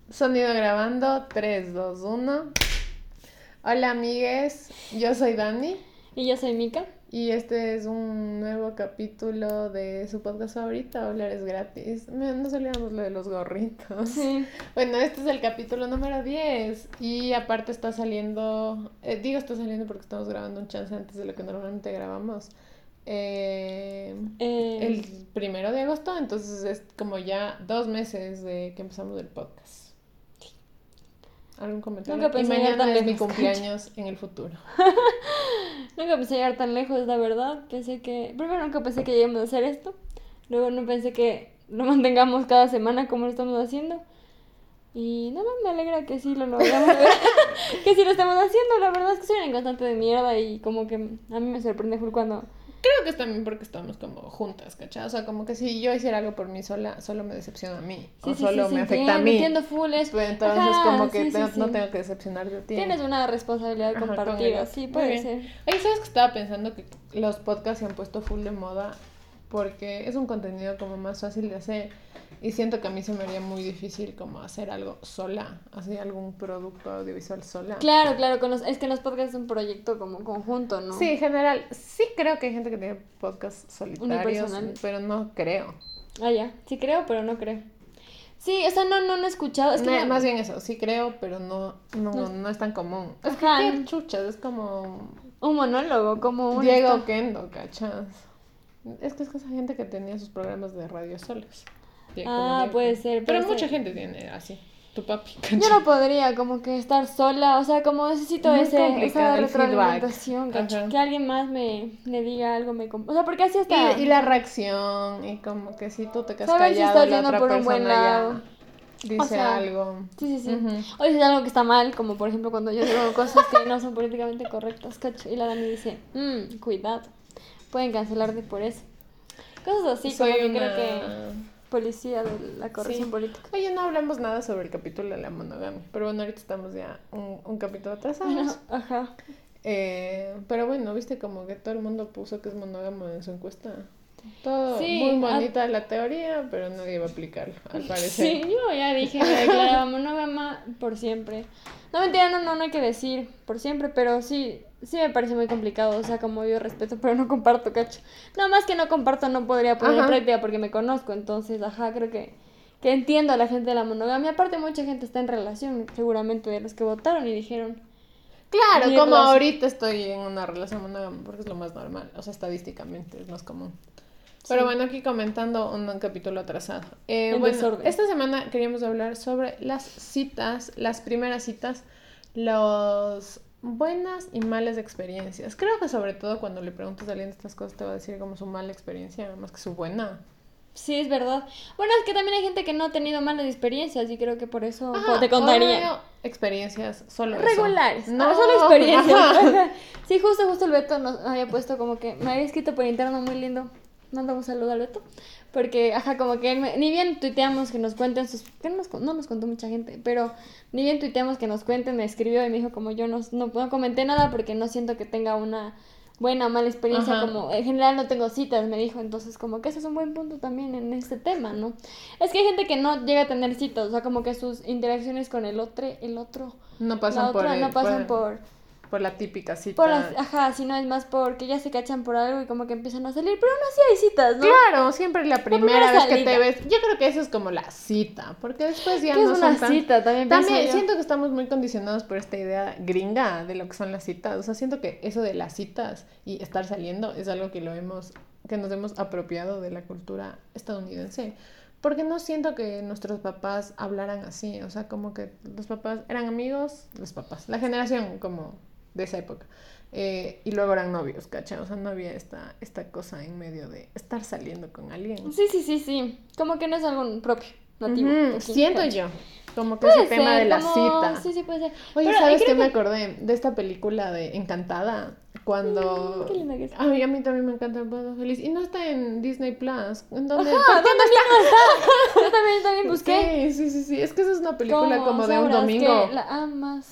Sonido grabando, 3, 2, 1. Hola amigues, yo soy Dani. Y yo soy Mika. Y este es un nuevo capítulo de su podcast favorito, Hablar es gratis. Nos olvidamos lo de los gorritos. Sí. Bueno, este es el capítulo número 10. Y aparte está saliendo, está saliendo porque estamos grabando un chance antes de lo que normalmente grabamos. El 1 de agosto, entonces es como ya 2 meses de que empezamos el podcast. ¿Algún comentario? Nunca pensé y mañana llegar tan es mi lejos, cumpleaños en el futuro. Nunca pensé llegar tan lejos, la verdad. Primero nunca pensé que lleguemos a hacer esto. Luego no pensé que lo mantengamos cada semana como lo estamos haciendo. Y nada más me alegra que sí lo logramos ver. Que sí lo estamos haciendo. La verdad es que soy una inconstante de mierda y como que a mí me sorprende full cuando... Creo que es también porque estamos como juntas, ¿cachai? O sea, como que si yo hiciera algo por mí sola, solo me decepciona a mí. Sí, o solo me afecta a mí. Entiendo full eso. Pues entonces como que no tengo que decepcionar de ti. Tienes una responsabilidad compartida, sí, puede ser. Oye, ¿sabes que estaba pensando que los podcasts se han puesto full de moda? Porque es un contenido como más fácil de hacer. Y siento que a mí se me haría muy difícil como hacer algo sola, así algún producto audiovisual sola. Claro, es que los podcasts es un proyecto como conjunto, ¿no? Sí, en general, sí creo que hay gente que tiene podcasts solitarios, pero no creo. Ah, ya, sí creo, pero no creo. Sí, o sea, no he escuchado. Es que Más bien eso, sí creo, pero no es tan común. Es que qué chuchas, es como... un monólogo, como un... Diego Kendo, ¿cachas? Es que esa gente que tenía sus programas de radio solos. Puede ser. Pero mucha gente tiene así, tu papi. ¿cachai? Yo no podría como que estar sola, o sea, como necesito esa retroalimentación, ¿cachai? Que alguien más me diga algo, o sea, porque así está. Y la reacción, y como que si tú te quedas callado, si estás la otra por persona un buen lado. Dice, o sea, algo. Sí. O dices algo que está mal, como por ejemplo cuando yo digo cosas que no son políticamente correctas, ¿cachai? Y la Dani dice, cuidado, pueden cancelarte por eso. Cosas así, como que creo que... policía de la corrección política. Oye, no hablamos nada sobre el capítulo de la monogamia, pero bueno, ahorita estamos ya un capítulo atrasados. Bueno, ajá. Pero bueno, viste como que todo el mundo puso que es monógamo en su encuesta. Todo muy bonita la teoría, pero nadie va a aplicarlo, al parecer. Sí, yo ya dije, me declaraba monógama por siempre. No, mentira, no hay que decir por siempre, pero sí me parece muy complicado, o sea, como yo respeto, pero no comparto, cacho. No, más que no comparto, no podría poner en práctica porque me conozco, entonces, creo que entiendo a la gente de la monogamia. Aparte, mucha gente está en relación, seguramente, de los que votaron y dijeron... Claro, como ahorita estoy en una relación monógama, porque es lo más normal, o sea, estadísticamente es más común. Pero bueno, aquí comentando un capítulo atrasado. Esta semana queríamos hablar sobre las citas, las primeras citas, las buenas y malas experiencias. Creo que sobre todo cuando le preguntas a alguien de estas cosas te va a decir como su mala experiencia, más que su buena. Sí, es verdad. Bueno, es que también hay gente que no ha tenido malas experiencias y creo que por eso te contaría. Experiencias solo regulares. Eso. No, solo experiencias. Sí, justo el Beto nos había puesto como que me había escrito por interno muy lindo. Manda un saludo al Beto. Porque, como que ni bien tuiteamos que nos cuenten sus... no nos contó mucha gente, pero ni bien tuiteamos que nos cuenten, me escribió y me dijo como yo no comenté nada porque no siento que tenga una buena o mala experiencia, como en general no tengo citas, me dijo, entonces como que ese es un buen punto también en este tema, ¿no? Es que hay gente que no llega a tener citas, o sea, como que sus interacciones con el otro no pasan por la típica cita. Sino es más porque ya se cachan por algo y como que empiezan a salir, pero aún así hay citas, ¿no? Claro, siempre la primera vez que te ves. Yo creo que eso es como la cita, porque después ya no son tan... cita? También siento que estamos muy condicionados por esta idea gringa de lo que son las citas. O sea, siento que eso de las citas y estar saliendo es algo que nos hemos apropiado de la cultura estadounidense. Porque no siento que nuestros papás hablaran así. O sea, como que los papás eran amigos, la generación como de esa época. Y luego eran novios, ¿cachai? O sea, no había esta cosa en medio de estar saliendo con alguien. Sí. Como que no es algo propio, nativo. Siento yo. Como que ese tema de la cita. Sí, puede ser. Oye, ¿sabes qué me acordé? De esta película de Encantada. Cuando... qué linda que es. A mí también me encanta El Pueblo Feliz. Y no está en Disney Plus. ¿En dónde? ¿Por qué no está? Yo también busqué. Sí. Es que esa es una película como de un domingo. Que la amas.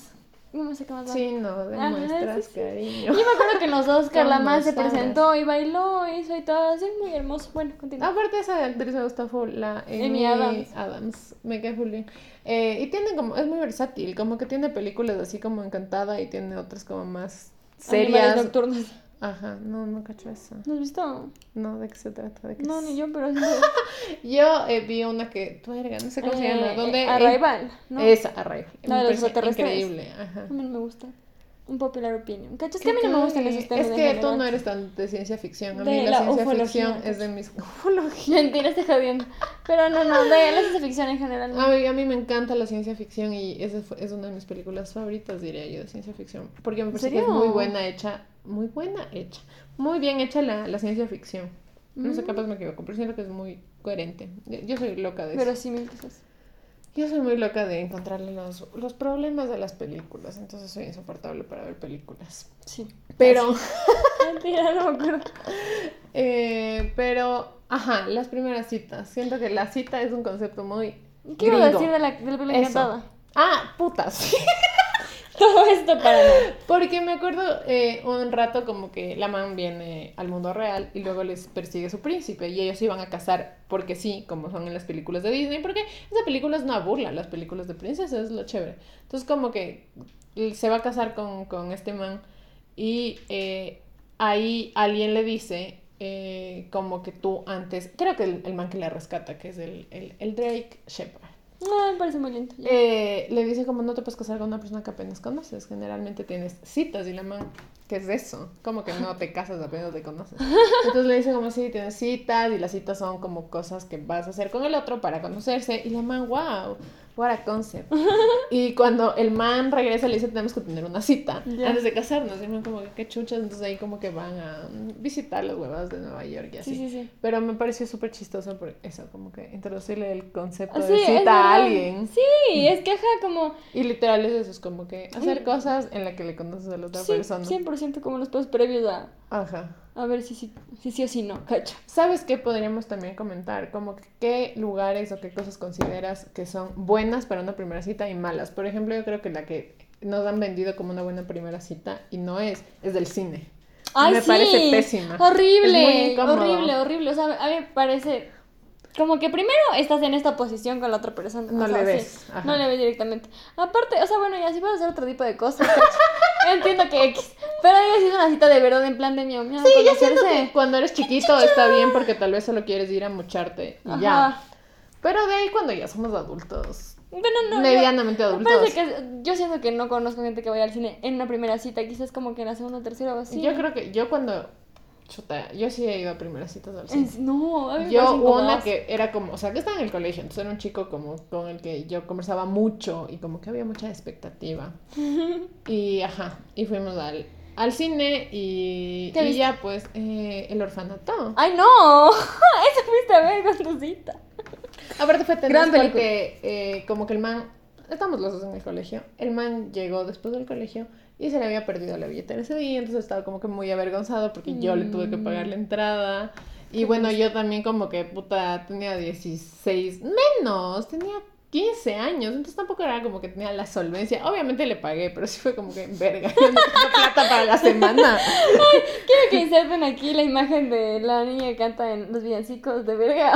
No sé qué más va. Sí, no, demuestras cariño. Yo me acuerdo que en los Oscar la ¿Cómo man se sabes? presentó y bailó, hizo y todo así, muy hermoso. Bueno, continúa. Aparte esa actriz me gusta full, la Amy Adams. Adams, me cae full bien. Y tiene como, es muy versátil, como que tiene películas así como Encantada y tiene otras como más Animales serias. nocturnos. Ajá, no cacho eso. ¿No has visto? No, ¿de qué se trata? ¿De qué No, es? ni yo, pero sí. Yo vi una que, verga, no sé cómo se llama, donde... Arrival, ¿no? Esa, Arrival. La de Me los parece extraterrestres. increíble, ajá. A mí no me gusta. Un popular opinion. ¿Cachas? Que a mí no me gustan esos temas. Es en que tú general. no eres tan de ciencia ficción. A De mí la la ciencia ufología, ficción es de mis... Ufología. Mentira, estoy jodiendo. Pero no, de la ciencia ficción en general. No. A mí me encanta la ciencia ficción y esa es una de mis películas favoritas, diría yo, de ciencia ficción. Porque me parece que es ¿Serio? muy buena hecha. Muy bien hecha la ciencia ficción. No sé, capaz me equivoco, pero siento que es muy coherente. Yo soy loca de eso. Pero sí, quizás. Yo soy muy loca de encontrarle los problemas de las películas, entonces soy insoportable para ver películas. Sí. Pero, Mentira, no me acuerdo. ajá, las primeras citas. Siento que la cita es un concepto muy ¿Qué iba a gringo. decir de la película Eso. Encantada? Ah, putas. Todo esto para nada. Porque me acuerdo un rato como que la man viene al mundo real y luego les persigue su príncipe y ellos se iban a casar porque sí, como son en las películas de Disney, porque esa película es una burla, las películas de princesas es lo chévere. Entonces como que se va a casar con este man y ahí alguien le dice como que tú antes, creo que el man que la rescata, que es el Drake Shepherd. No, me parece muy lindo. Le dice como no te puedes casar con una persona que apenas conoces, generalmente tienes citas y la man, ¿qué es eso? Como que no te casas apenas te conoces. Entonces le dice como sí, tienes citas y las citas son como cosas que vas a hacer con el otro para conocerse y la man, wow, what a concept. Y cuando el man regresa le dice tenemos que tener una cita antes de casarnos y el man como que qué chuchas, entonces ahí como que van a visitar las huevas de Nueva York y así. Sí. Pero me pareció súper chistoso por eso, como que introducirle el concepto Sí, de es cita verdad. a alguien. Sí, es que como... Y literal es eso, es como que hacer cosas en las que le conoces a la otra Sí, persona. 100% como los pasos previos Ajá. a ver si sí o si no, cacho. ¿Sabes qué podríamos también comentar? Como que qué lugares o qué cosas consideras que son buenas para una primera cita y malas. Por ejemplo, yo creo que la que nos han vendido como una buena primera cita y no es del cine. Ay, Me sí. parece pésima. Horrible, Es muy incómodo. horrible. O sea, a mí me parece como que primero estás en esta posición con la otra persona. No o sea, le ves. sí, Ajá. no le ves directamente. Aparte, o sea, bueno, ya si puedes hacer otro tipo de cosas. cacho. Entiendo que X. Pero ahí es una cita de verdad en plan de mío. Sí, yo siento que cuando eres chiquito está bien porque tal vez solo quieres ir a mocharte y ya. Ajá. Pero de ahí cuando ya somos adultos, Bueno, no, medianamente me adultos. parece que yo siento que no conozco gente que vaya al cine en una primera cita, quizás como que en la segunda o tercera o así. Yo creo que yo cuando... Chuta, yo sí he ido a primeras citas al cine. No, a mí me Yo parece hubo una incómodas. que era como, o sea, que estaba en el colegio, entonces era un chico como con el que yo conversaba mucho y como que había mucha expectativa. Y ajá, y fuimos al cine y ¿Qué viste? ya pues el orfanato. ¡Ay, no! Eso fuiste a ver con tu cita. Aparte fue Gran tenaz película. porque como que el man, estamos los dos en el colegio, el man llegó después del colegio y se le había perdido la billetera ese día, entonces estaba como que muy avergonzado porque yo le tuve que pagar la entrada. Y bueno, yo también como que puta tenía 16, menos, tenía 15 años, entonces tampoco era como que tenía la solvencia. Obviamente le pagué, pero sí fue como que verga, yo no tengo plata para la semana. Quiero que inserten aquí la imagen de la niña que canta en los villancicos de verga.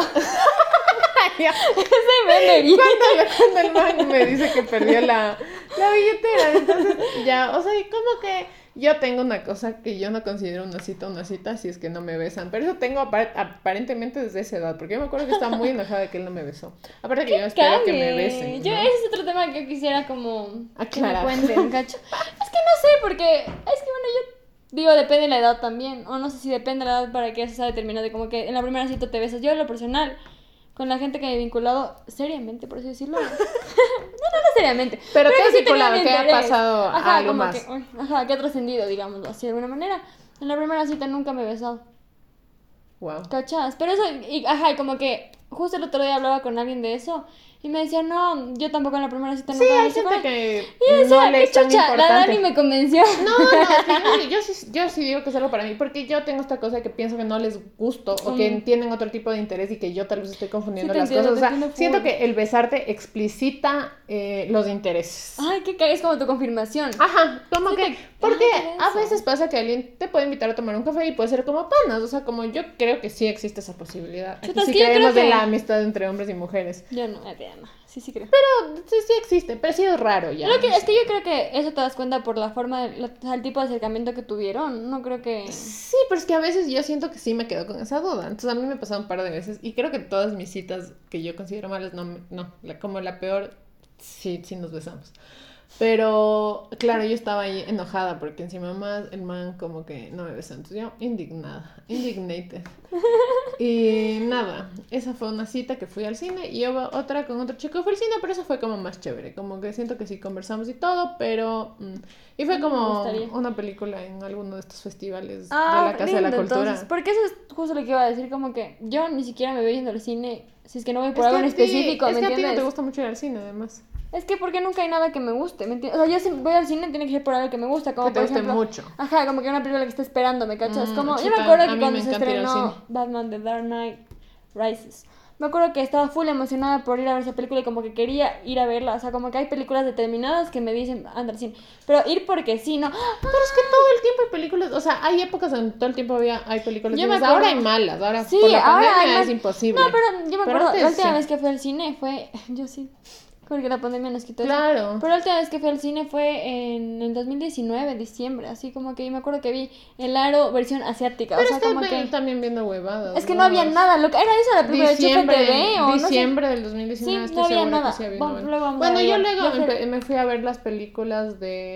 Ese meme bien. Cuando el man me dice que perdió la billetera, entonces ya, o sea, como que yo tengo una cosa que yo no considero una cita si es que no me besan, pero eso tengo aparentemente desde esa edad, porque yo me acuerdo que estaba muy enojada de que él no me besó. Aparte que yo espero que me besen, Yo, ¿no? ese es otro tema que yo quisiera como Aclarar. que me cuenten, cacho. Es que no sé, porque es que bueno, yo digo, depende de la edad también, o no sé si depende de la edad para que eso sea determinante, como que en la primera cita te besas. Yo en lo personal, con la gente que me he vinculado seriamente, por así decirlo. No seriamente. Pero ¿qué que has sí tenía vinculado? mi ¿Qué ha interés. pasado Ajá, algo como más? que ha trascendido, digámoslo así de alguna manera. En la primera cita nunca me he besado. Wow. ¿Cachas? Pero eso, y como que justo el otro día hablaba con alguien de eso Y me decía, no, yo tampoco en la primera cita Sí, nunca me hay besé con gente él. que Y yo decía, no le qué es tan chucha, la importante. Dani me convenció. No, yo sí digo que es algo para mí, porque yo tengo esta cosa de que pienso que no les gusto o que tienen otro tipo de interés y que yo tal vez estoy confundiendo Sí, te las entiendo, cosas. O te sea, entiendo siento full. que el besarte explicita los intereses. Ay, qué cague, es como tu confirmación. Ajá, como Sí, que, te- porque qué a denso. veces pasa que alguien te puede invitar a tomar un café y puede ser como panas, o sea, como yo creo que sí existe esa posibilidad. Aquí Chuta, es sí que yo creemos creo de que- la amistad entre hombres y mujeres. Yo no, no. Sí creo. Pero sí existe, pero sí es raro ya. Es que yo creo que eso te das cuenta por la forma, o sea, el tipo de acercamiento que tuvieron. No creo que... Sí, pero es que a veces yo siento que sí me quedo con esa duda. Entonces a mí me ha pasado un par de veces y creo que todas mis citas que yo considero malas, como la peor, sí nos besamos. Pero claro, yo estaba ahí enojada porque encima más el man como que no me besó. Entonces yo indignated. Y nada, esa fue una cita que fui al cine y hubo otra con otro chico que fue al cine, pero eso fue como más chévere. Como que siento que sí conversamos y todo, pero... y fue Me como gustaría. una película en alguno de estos festivales de Ah, la Casa de la lindo, Cultura. entonces, porque eso es justo lo que iba a decir, como que yo ni siquiera me veo yendo al cine si es que no voy por Es que algo en a ti- específico, es ¿me que a ti no entiendes? te gusta mucho ir al cine, además. Es que porque nunca hay nada que me guste, ¿me entiendes? O sea, yo si voy al cine tiene que ser por algo que me gusta, como Que te por guste ejemplo... mucho. Ajá, como que una película que está esperando, ¿me cachas? Como, yo me chuta, acuerdo a que mí cuando me se encanta ir al estrenó cine. Batman The Dark Knight Rises, me acuerdo que estaba full emocionada por ir a ver esa película y como que quería ir a verla, o sea, como que hay películas determinadas que me dicen, anda al cine, pero ir porque sí, ¿no? Pero es que todo el tiempo hay películas, o sea, hay épocas en todo el tiempo hay películas Yo me buenas. acuerdo- Ahora hay malas, ahora Sí, por la ahora pandemia hay es más- imposible. No, pero yo me acuerdo, antes la última sí. vez que fui al cine fue, yo sí, porque la pandemia nos quitó eso. Claro. Pero la última vez que fui al cine fue en el 2019, diciembre, así como que yo me acuerdo que vi El Aro versión asiática, Pero o sea, es que como que... también viendo huevadas. Es que no había nada, lo que era eso la película de Chupe TV o no sé. Diciembre del 2019 Sí, estoy no había segura nada. que sí había Vamos, una. luego vamos a Bueno, ver yo igual. luego Yo fui- me fui a ver las películas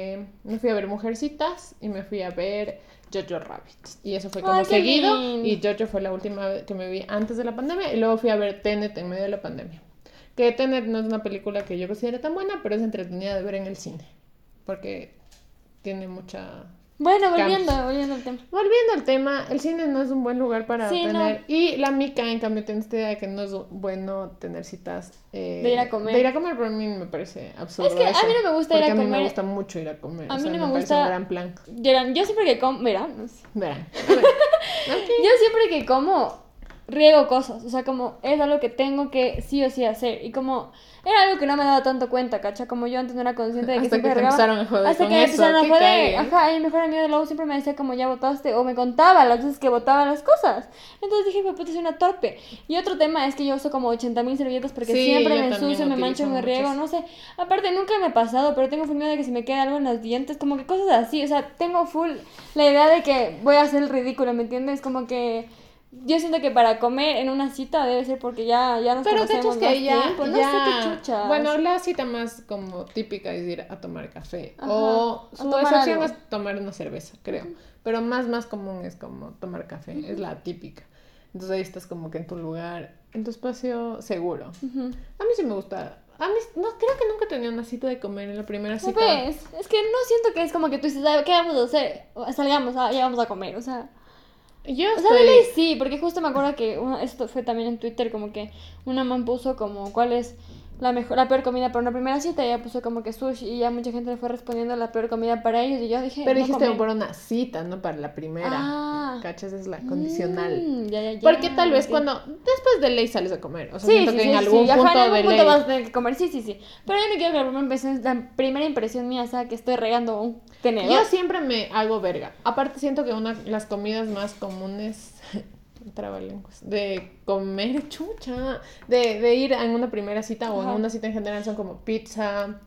me fui a ver Mujercitas y me fui a ver Jojo Rabbit. Y eso fue como Ay, qué seguido. lindo. Y Jojo fue la última vez que me vi antes de la pandemia. Y luego fui a ver Tenet en medio de la pandemia. Que Tenet no es una película que yo considere tan buena, pero es entretenida de ver en el cine. Porque tiene mucha... Bueno, cambios. volviendo al tema. Volviendo al tema, el cine no es un buen lugar para Sí, tener. no. Y la mica, en cambio, tiene esta idea de que no es bueno tener citas. De ir a comer. De ir a comer, pero a mí me parece absurdo. Es que a eso, mí no me gusta ir a porque a mí comer. me gusta mucho ir a comer. A o mí sea, no me parece gusta- un gran plan. Yo siempre que como, mira, no sé. Verán. A ver. Ok. Yo siempre que como riego cosas, o sea, como es algo que tengo que sí o sí hacer y como era algo que no me daba tanto cuenta, ¿cacha? Como yo antes no era consciente de que Hasta siempre que te regaba. empezaron a joder Hasta con que me eso, empezaron a qué joder. cague. Ajá, y mi mejor amigo de la U siempre me decía como ya botaste o me contaba las veces que botaba las cosas. Entonces dije, pues puta, soy una torpe. Y otro tema es que yo uso como 80.000 servilletas porque Sí, siempre yo me también ensucio, me mancho, utilizo me riego, muchas. no sé. Aparte nunca me ha pasado, pero tengo full miedo de que si me queda algo en los dientes, como que cosas así, o sea, tengo full la idea de que voy a hacer el ridículo, ¿me entiendes? Como que yo siento que para comer en una cita debe ser porque ya nos Pero conocemos cachas más que ya, tiempo, no sé qué chuchas. Bueno, la cita más como típica es ir a tomar café. Ajá, O a su tomar excepción algo. es tomar una cerveza, creo. Pero más común es como tomar café, es la típica. Entonces ahí estás como que en tu lugar, en tu espacio seguro. Ujú. A mí sí me gusta. A mí, no, creo que nunca tenía una cita de comer en la primera cita. ¿Sabes? Es que no siento que es como que tú dices, "Ay, ¿qué vamos a hacer? Salgamos, ya vamos a comer", o sea... Yo O sea, de estoy... ley sí, porque justo me acuerdo que esto fue también en Twitter, como que una man puso como cuál es la peor comida para una primera cita, y ella puso como que sushi, y ya mucha gente le fue respondiendo la peor comida para ellos, y yo dije, Pero no dijiste comer. por una cita, no para la primera. Ah. ¿Cachas? Es la condicional. Ya, Porque tal vez entiendo. cuando... Después de ley sales a comer. O sea, Sí, siento sí, que sí, en sí, algún ajá, punto en algún de punto ley... vas a tener que comer, sí. Pero yo no quiero que la primera impresión mía sea que estoy regando un tenedor. Yo siempre me hago verga. Aparte siento que las comidas más comunes, trabalenguas, de comer chucha, de ir en una primera cita o en Ajá. una cita en general son como pizza,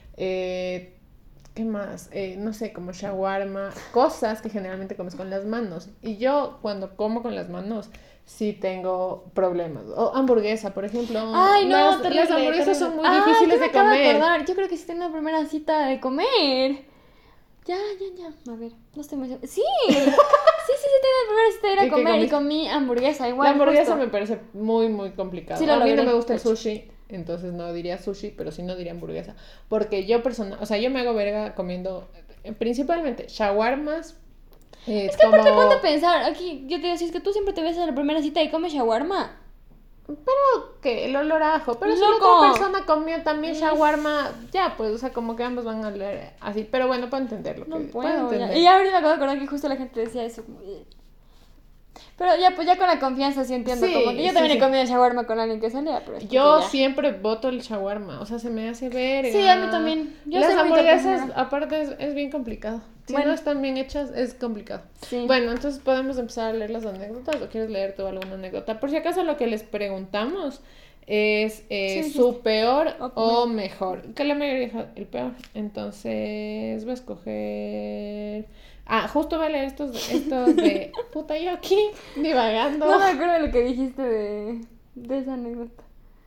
¿qué más? No sé, como shawarma, cosas que generalmente comes con las manos. Y yo cuando como con las manos sí tengo problemas. O hamburguesa, por ejemplo. Ay, no, las terrible, hamburguesas son muy terrible. difíciles yo me de acabo comer. acordar. Yo creo que sí tengo una primera cita de comer. Ya. A ver, no estoy muy segura. Sí, tengo la primera cita de ir ¿Y a qué comer y comiste? comí hamburguesa igual. La hamburguesa justo. me parece muy, muy complicado. Sí, lo a mí no logré, me gusta el de hecho. sushi, entonces no diría sushi, pero sí no diría hamburguesa. Porque yo o sea, yo me hago verga comiendo principalmente shawarmas. Es que aparte ponte a pensar, aquí yo te digo, si es que tú siempre te ves en la primera cita y comes shawarma, Pero que el olor a ajo. Pero si la Loco. otra persona comió también shawarma, ya, pues, o sea, como que ambos van a oler así. Pero bueno, puedo entenderlo. No puedo puedo. entender. Y ahorita me acabo de acordar que justo la gente decía eso. Como, "Ugh". Pero ya, pues ya con la confianza sí entiendo. Sí, Como que yo sí, también sí. he comido shawarma con alguien que salía. Pero es Yo que ya. siempre voto el shawarma, o sea, se me hace verga. Sí, a mí también. Yo Las soy muy hamburguesas, tapadera. aparte, es bien complicado. Si Bueno. no están bien hechas, es complicado. Sí. Bueno, entonces podemos empezar a leer las anécdotas, o quieres leer tú alguna anécdota. Por si acaso lo que les preguntamos es Sí, su peor O o mejor. Que la mayoría dijo el peor. Entonces voy a escoger... Ah, justo voy a leer estos de... Puta, yo aquí divagando. No me acuerdo de lo que dijiste de esa anécdota.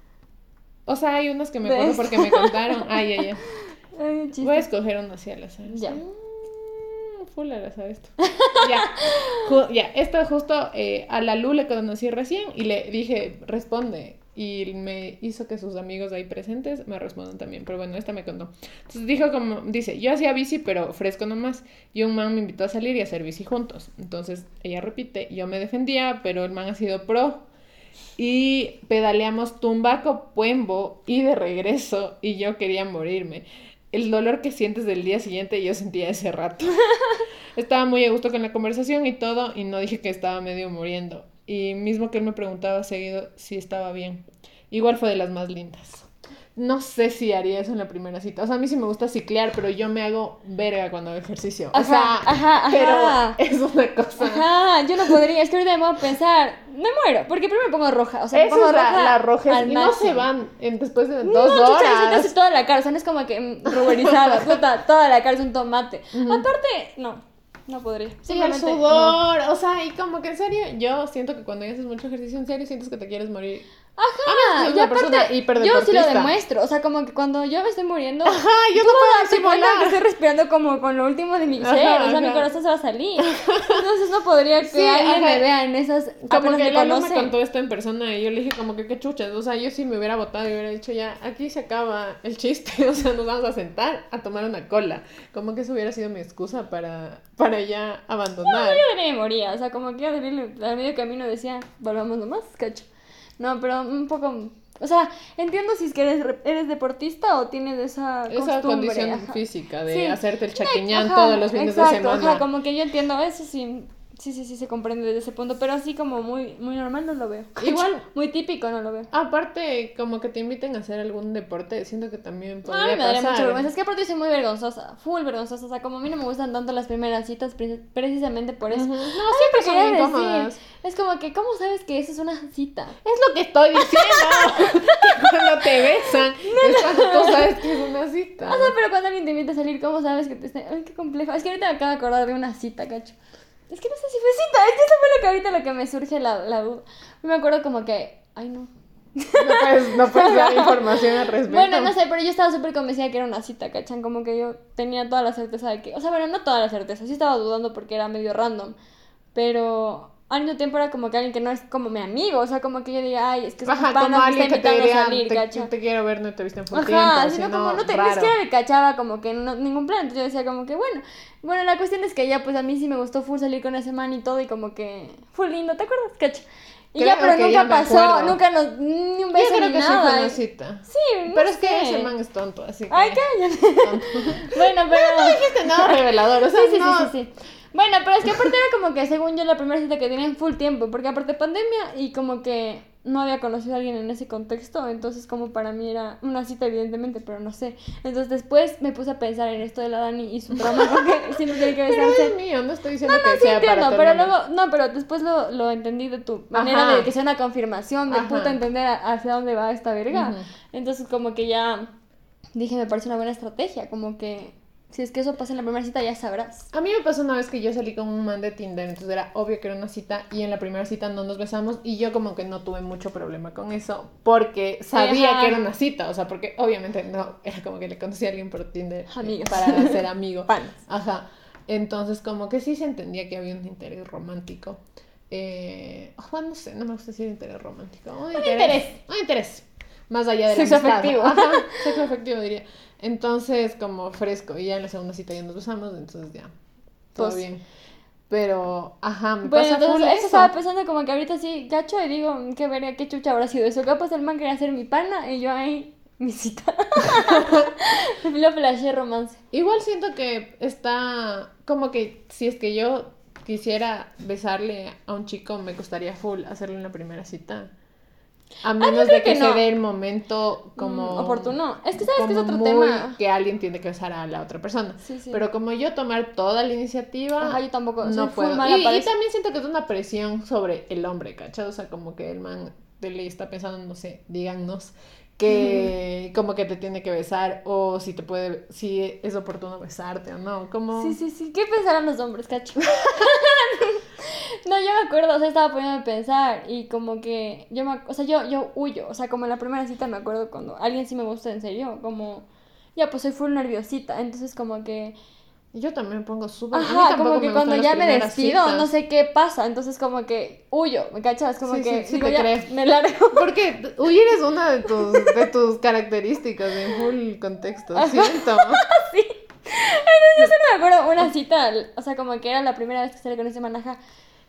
O sea, hay unos que me De acuerdo esta. porque me contaron. Ay, ay, ay. Ay, chiste. Voy a escoger uno así al azar. Ya. Full al azar esto. Ya. Ya, esto justo a la Lu le conocí recién y le dije, responde. Y me hizo que sus amigos ahí presentes me respondan también. Pero bueno, esta me contó. Entonces dice, yo hacía bici, pero fresco nomás. Y un man me invitó a salir y a hacer bici juntos. Entonces ella repite, yo me defendía, pero el man ha sido pro. Y pedaleamos Tumbaco, Puembo y de regreso. Y yo quería morirme. El dolor que sientes del día siguiente yo sentía ese rato. Estaba muy a gusto con la conversación y todo, y no dije que estaba medio muriendo. Y mismo que él me preguntaba seguido si estaba bien. Igual fue de las más lindas. No sé si haría eso en la primera cita. O sea, a mí sí me gusta ciclear, pero yo me hago verga cuando hago ejercicio. O sea, ajá. pero es una cosa. Ajá, yo no podría, es que ahorita me voy a pensar, me muero, porque primero me pongo roja, o sea, me Esa pongo es roja la roja al y no máximo. se van después de No, 2 chucha, se te horas. hace toda la cara, o sea, no es como que ruborizada, puta, toda la cara es un tomate. Aparte, no podría. Sí, el Simplemente, no. sudor, o sea, y como que en serio, yo siento que cuando ya haces mucho ejercicio en serio, sientes que te quieres morir. Ajá, soy y una persona aparte, yo sí lo hiperdeportista. demuestro, o sea, como que cuando yo me estoy muriendo, Ajá, yo tú no puedo vas a darte cuenta disimular. que estoy respirando como con lo último de mi Ajá, ser, o sea, mi ajá. corazón se va a salir. Entonces no podría que Sí, alguien ajá. me vea en esas, Como apenas que me el alumno me conoce. contó esto en persona y yo le dije como que qué chuchas, o sea, yo sí me hubiera votado y hubiera dicho ya, aquí se acaba el chiste, o sea, nos vamos a sentar a tomar una cola. Como que eso hubiera sido mi excusa para ya abandonar. Yo también me moría, o sea, como que yo a medio camino decía, volvamos nomás, cacho. No, pero un poco, o sea, entiendo si es que eres deportista o tienes esa Esa costumbre. condición Ajá. física de Sí. hacerte el chaquiñán Ajá, todos los fines exacto, de semana. Ajá, como que yo entiendo, eso sí se comprende desde ese punto, pero así como muy normal no lo veo. Igual, Muy típico no lo veo. aparte, como que te inviten a hacer algún deporte, siento que también A mí podría me daría mucha pasar. vergüenza. Es que aparte soy muy vergonzosa, full vergonzosa. O sea, como a mí no me gustan tanto las primeras citas, precisamente por eso. Ujú. No, Ah, siempre te son quería incómodas. decir, es como que, ¿cómo sabes que eso es una cita? Es lo que estoy diciendo. Que cuando te besan, es cuando tú sabes que es una cita. O sea, pero cuando alguien te invita a salir, ¿cómo sabes que te está...? Ay, qué complejo. Es que ahorita me acabo de acordar de una cita, cacho. Es que no sé si fue cita, es que eso fue lo que ahorita lo que me surge la duda. Me acuerdo como que, ay no. No puedes dar información al respecto. Bueno, no sé, pero yo estaba súper convencida que era una cita, ¿cachan? Como que yo tenía toda la certeza de que... O sea, bueno, no toda la certeza, sí estaba dudando porque era medio random. Pero al mismo tiempo era como que alguien que no es como mi amigo. O sea, como que yo diga, ay, es que es un Ajá, pana como que alguien está que te invitando diría, a salir, ¿cachai? te quiero ver, no te viste en full Ajá, tiempo, sino si como no te, ni raro. siquiera le cachaba como que ningún plan. Entonces yo decía como que bueno, la cuestión es que ya pues a mí sí me gustó full salir con ese man y todo y como que full lindo, ¿te acuerdas? Cacha. Y Creo ya, pero que nunca ya me pasó, acuerdo. nunca ni un Yo beso creo ni que sí fue nada. una cita. Sí, no Pero es que sé. ese man es tonto, así que... Ay, cállate. tonto. Bueno, pero... No dijiste nada revelador, o sea, Sí. no... Bueno, pero es que aparte era como que según yo la primera cita que tenía en full tiempo, porque aparte pandemia y como que no había conocido a alguien en ese contexto, entonces como para mí era una cita evidentemente, pero no sé. Entonces después me puse a pensar en esto de la Dani y su trauma porque siempre tiene que Pero besarse. es mío, no estoy diciendo que Sí sea entiendo, para todo pero el mundo. luego, no, pero después lo entendí de tu manera Ajá. de que sea una confirmación, de Ajá. puta entender hacia dónde va esta verga. Ujú. Entonces como que ya dije, me parece una buena estrategia, como que si es que eso pasa en la primera cita ya sabrás. A mí me pasó una vez que yo salí con un man de Tinder, entonces era obvio que era una cita y en la primera cita no nos besamos y yo como que no tuve mucho problema con eso porque sabía Ajá. que era una cita, o sea, porque obviamente no, era como que le conocí a alguien por Tinder Amigas. para ser amigo. Panas. Ajá, entonces como que sí se entendía que había un interés romántico. Bueno, no sé, no me gusta decir interés romántico. Un interés. Más allá de la Sexo amistad. afectivo. Ajá, sexo afectivo diría. Entonces, como fresco. Y ya en la segunda cita ya nos besamos, entonces ya. Todo Pues, bien. Pero, ajá, me Bueno, pasa entonces full eso eso. estaba pensando como que ahorita sí, gacho, y digo, qué verga, qué chucha habrá sido eso. Capaz el man quería ser mi pana y yo ahí, mi cita. Lo flashé romance. Igual siento que está como que si es que yo quisiera besarle a un chico, me costaría full hacerle una primera cita. A menos creo de que que no. se dé el momento como... Oportuno. Es que sabes que es como otro muy tema. que alguien tiene que besar a la otra persona. Sí, sí. Pero como yo tomar toda la iniciativa, Ajá, yo tampoco, soy no full puedo. mala para Y eso. también siento que es una presión sobre el hombre, ¿cachai? O sea, como que el man de ley está pensando, no sé, díganos, que como que te tiene que besar o si te puede, si es oportuno besarte o no. Como... Sí. ¿Qué pensarán los hombres, cacho? No, yo me acuerdo, o sea, estaba poniendo a pensar y como que o sea, yo huyo, o sea, como en la primera cita me acuerdo cuando alguien sí me gusta en serio, como, ya, pues soy full nerviosita, entonces como que, Yo también me pongo súper... A mí ajá, tampoco como que me cuando gustan ya las me primeras despido, citas. no sé qué pasa, entonces como que huyo, ¿me cachas? Como Sí, que sí digo, te ya, creo. me largo. Porque huir es una de tus características en full contexto, siento. Sí. Entonces yo solo me acuerdo una cita, o sea, como que era la primera vez que salí con ese manaja.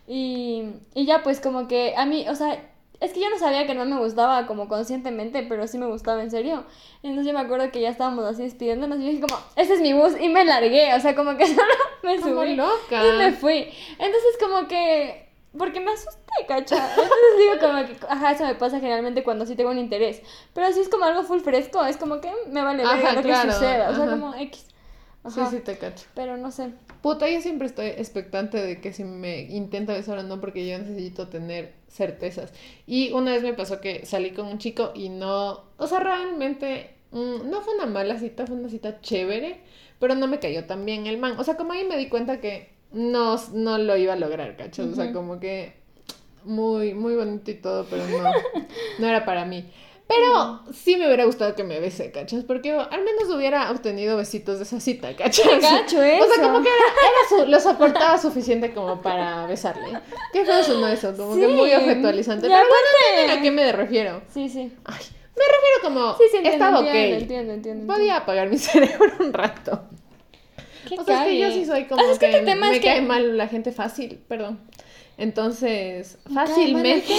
Y ya pues como que a mí, o sea, es que yo no sabía que no me gustaba como conscientemente, pero sí me gustaba en serio. Entonces yo me acuerdo que ya estábamos así despidiéndonos y yo dije como, ese es mi bus y me largué, o sea, como que solo me Como subí loca. y me fui. Entonces como que, porque me asusté, cacha. Entonces digo como que, ajá, eso me pasa generalmente cuando sí tengo un interés. Pero si es como algo full fresco, es como que me vale Ajá, verga lo claro, que suceda, o sea, ajá. como X. Sí, Ajá. sí te cacho. Pero no sé. Puta, yo siempre estoy expectante de que si me intenta besar o no, porque yo necesito tener certezas. Y una vez me pasó que salí con un chico y no, o sea, realmente no fue una mala cita, fue una cita chévere, pero no me cayó tan bien el man. O sea, como ahí me di cuenta que no lo iba a lograr, ¿cachai? O sea, Ujú. como que muy, muy bonito y todo, pero no era para mí. Pero sí me hubiera gustado que me bese, ¿cachas? Porque al menos hubiera obtenido besitos de esa cita, ¿cachas? Gacho O sea, eso. como que lo soportaba suficiente como para besarle. Qué feo sonó eso, como que Sí. muy objetualizante. Y Pero bueno, aparte- entienden a qué me refiero. Sí, sí. Ay, me refiero como, Sí, entiendo, estaba ok. entiendo. Podía apagar mi cerebro un rato. Qué O sea, es que yo cague. sí soy O como sea, es que que este tema me es que- cae mal la gente fácil, perdón. Entonces, Me cae mal la fácilmente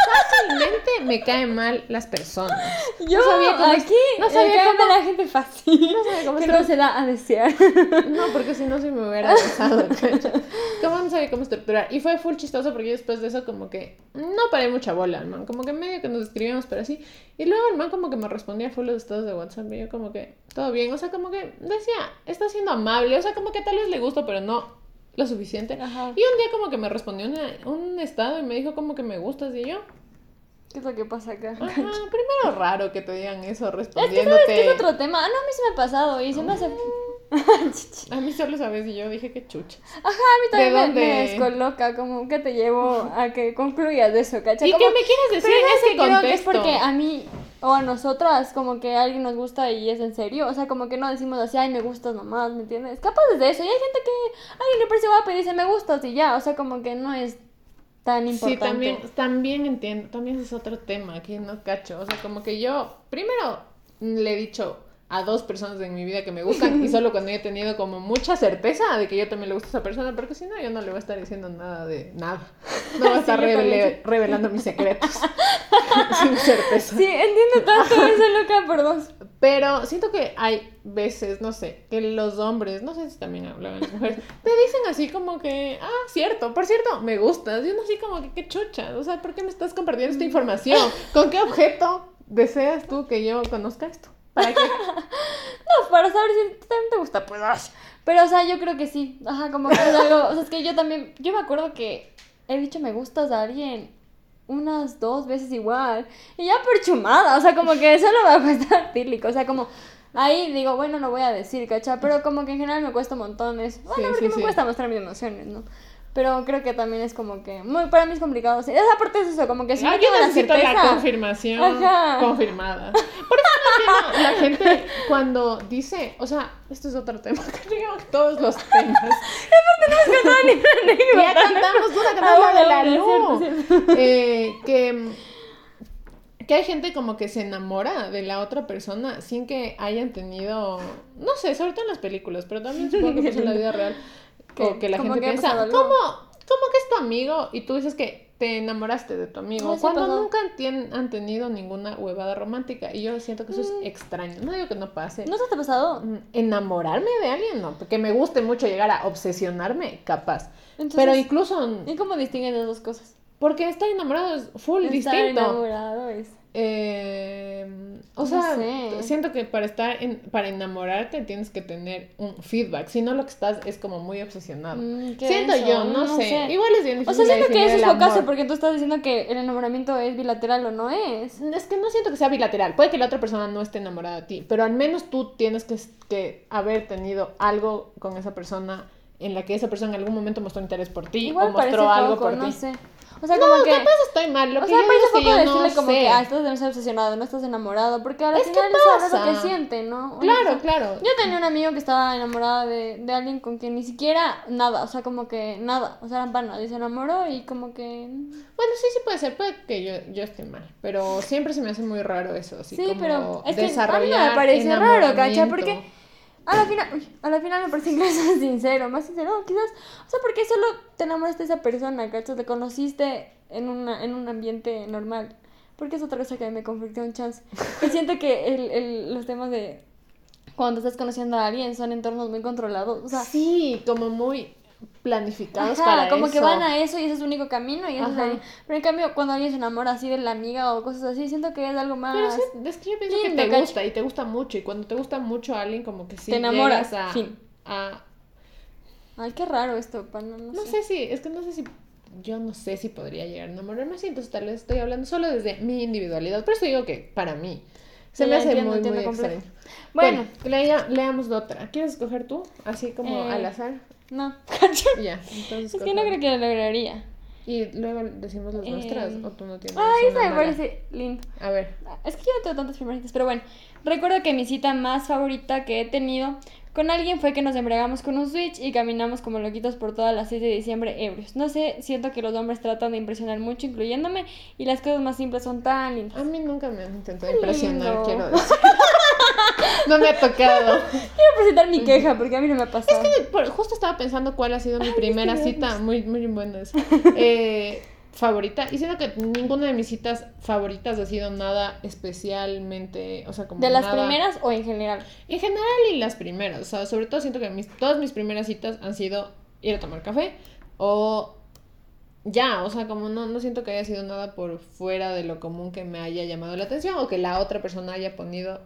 me caen mal las personas. Yo No sabía cómo aquí no sabía me cae cómo- mal la gente fácil. No sabía cómo que estar- no se da a desear. No, porque si no se me hubiera besado, ¿cachai? Como no sabía cómo estructurar. Y fue full chistoso porque yo después de eso como que no paré mucha bola al man. Como que medio que nos escribíamos, pero así. Y luego el man como que me respondía full los estados de WhatsApp. Y yo como que, todo bien. O sea, como que decía, está siendo amable. O sea, como que tal vez le gusto, pero no lo suficiente. Ajá. Y un día como que me respondió un estado y me dijo como que me gustas. Y yo, ¿Qué es lo que pasa acá? ajá, primero raro que te digan eso Es que respondiéndote. sabes que es otro tema. Ah, no, a mí se me ha pasado y se me hace. A mí solo sabes y yo dije que chucha. Ajá, a mí también ¿De me dónde? descoloca, como que te llevo a que concluyas de eso, ¿cachai? ¿Y Como- qué me quieres decir Pero en es ese que creo que es contexto? porque a mí o a nosotras como que a alguien nos gusta y es en serio, o sea, como que no decimos así, ay, me gustas nomás, ¿me entiendes? Capaz de eso, y hay gente que a alguien le parece guapa y dice, me gustas y ya, o sea, como que no es tan importante. Sí, también entiendo, también es otro tema que no cacho, o sea, como que yo primero le he dicho a 2 personas en mi vida que me gustan y solo cuando he tenido como mucha certeza de que yo también le gusto a esa persona, porque si no yo no le voy a estar diciendo nada de nada, no voy a estar Sí, yo también. revelando mis secretos sin certeza. Sí, entiendo tanto eso, loca, por dos. Pero siento que hay veces, no sé, que los hombres, no sé si también hablan las mujeres, te dicen así como que, cierto, por cierto, me gustas. Y uno así como que, qué chucha, o sea, ¿por qué me estás compartiendo esta información? ¿Con qué objeto deseas tú que yo conozca esto? ¿Para qué? No, para saber si también te gusta, pues, ay. Pero, o sea, yo creo que sí, ajá, como que es algo, o sea, es que yo también, yo me acuerdo que he dicho me gustas a alguien unas 2 veces igual, y ya perchumada, o sea, como que solo me cuesta tílico, o sea, como, ahí digo, bueno, lo voy a decir, ¿cachai? Pero como que en general me cuesta montones, bueno, Sí, porque sí, me sí. cuesta mostrar mis emociones, ¿no? Pero creo que también es como que, muy, para mí es complicado, sí. Esa parte es eso, como que si no Yo tengo la necesito certeza... la confirmación Ajá. confirmada. Por eso no entiendo la gente cuando dice, o sea, esto es otro tema, que digo todos los temas. Ya cantamos una que Ah, no es la de la bueno, luz. es cierto. Que hay gente como que se enamora de la otra persona sin que hayan tenido, no sé, sobre todo en las películas, pero también supongo que pasa en la vida real, O que la ¿Cómo gente que ha piensa, pasado ¿cómo, algo? cómo que es tu amigo? Y tú dices que te enamoraste de tu amigo. No, sí ha Cuando pasado. nunca han tenido ninguna huevada romántica. Y yo siento que eso es extraño. No digo que no pase. ¿No te ha pasado? Enamorarme de alguien, no. Porque me guste mucho llegar a obsesionarme, capaz. Entonces, Pero incluso... ¿Y cómo distinguen las dos cosas? Porque estar enamorado es full Estar distinto. enamorado es... O No sea, sé. siento que para enamorarte tienes que tener un feedback. Si no, lo que estás es como muy obsesionado. ¿Qué Siento es eso? yo, no sé. Igual es bien O difícil sea, de siento que definir ese es el lo caso, amor. porque tú estás diciendo que el enamoramiento es bilateral o no es. Es que no siento que sea bilateral. Puede que la otra persona no esté enamorada de ti, pero al menos tú tienes que haber tenido algo con esa persona en la que esa persona en algún momento mostró interés por ti Igual o parece mostró algo poco, por no ti. sé. O sea, No, como que... capaz estoy mal. Lo O que sea, yo parece digo es que poco yo no decirle como que, sé. estás demasiado obsesionado, no estás enamorado, porque al Es que final es algo que pasa. siente, ¿no? Claro, O sea, claro. Yo tenía un amigo que estaba enamorado de alguien con quien ni siquiera nada, o sea, como que nada, o sea, eran panas, y se enamoró y como que... Bueno, sí puede ser, puede que yo esté mal, pero siempre se me hace muy raro eso, así Sí, como pero es que a mí desarrollar me parece raro, ¿cachai? enamoramiento. Porque a la final me parece incluso sincero, más sincero, quizás, o sea, porque solo te enamoraste de esa persona, ¿cachai? Te conociste en un ambiente normal, porque es otra cosa que me conflictó un chance. Que siento que los temas de cuando estás conociendo a alguien son entornos muy controlados, o sea, Sí, como muy planificados ajá, para como eso. que van a eso y ese es su único camino y eso es Ajá. ahí. Pero en cambio, cuando alguien se enamora así de la amiga o cosas así, siento que es algo más... Pero sí, es que yo pienso lindo, que te ¿cachai? gusta y te gusta mucho, y cuando te gusta mucho a alguien como que sí Te enamoras, llegas fin. a Ay, qué raro esto, pana, no no sé. sé si, es que no sé si yo no sé si podría llegar a enamorarme así, entonces tal vez estoy hablando solo desde mi individualidad, por eso digo que para mí se Sí, me ya hace entiendo, muy entiendo extraño. completo. Bueno. Leamos otra. ¿Quieres escoger tú? Así como al azar. No, Ya, entonces es que no creo que lo lograría. Y luego decimos las nuestras, o tú no tienes Ay, una esa me mala? parece lindo. A ver. Es que yo no tengo tantas primeras citas, pero bueno. Recuerdo que mi cita más favorita que he tenido con alguien fue que nos embriagamos con un Switch y caminamos como loquitos por todas las 6 de diciembre ebrios. No sé, siento que los hombres tratan de impresionar mucho, incluyéndome, y las cosas más simples son tan lindas. A mí nunca me han intentado Qué impresionar, lindo. quiero decir. No me ha tocado. Quiero presentar mi queja porque a mí no me ha pasado. Justo estaba pensando cuál ha sido mi primera qué cita, muy buena esa. Favorita, y siento que ninguna de mis citas favoritas ha sido nada especialmente, o sea, como ¿De las nada... primeras o en general? En general y las primeras, o sea, sobre todo siento que todas mis primeras citas han sido ir a tomar café o ya, o sea, como no siento que haya sido nada por fuera de lo común que me haya llamado la atención o que la otra persona haya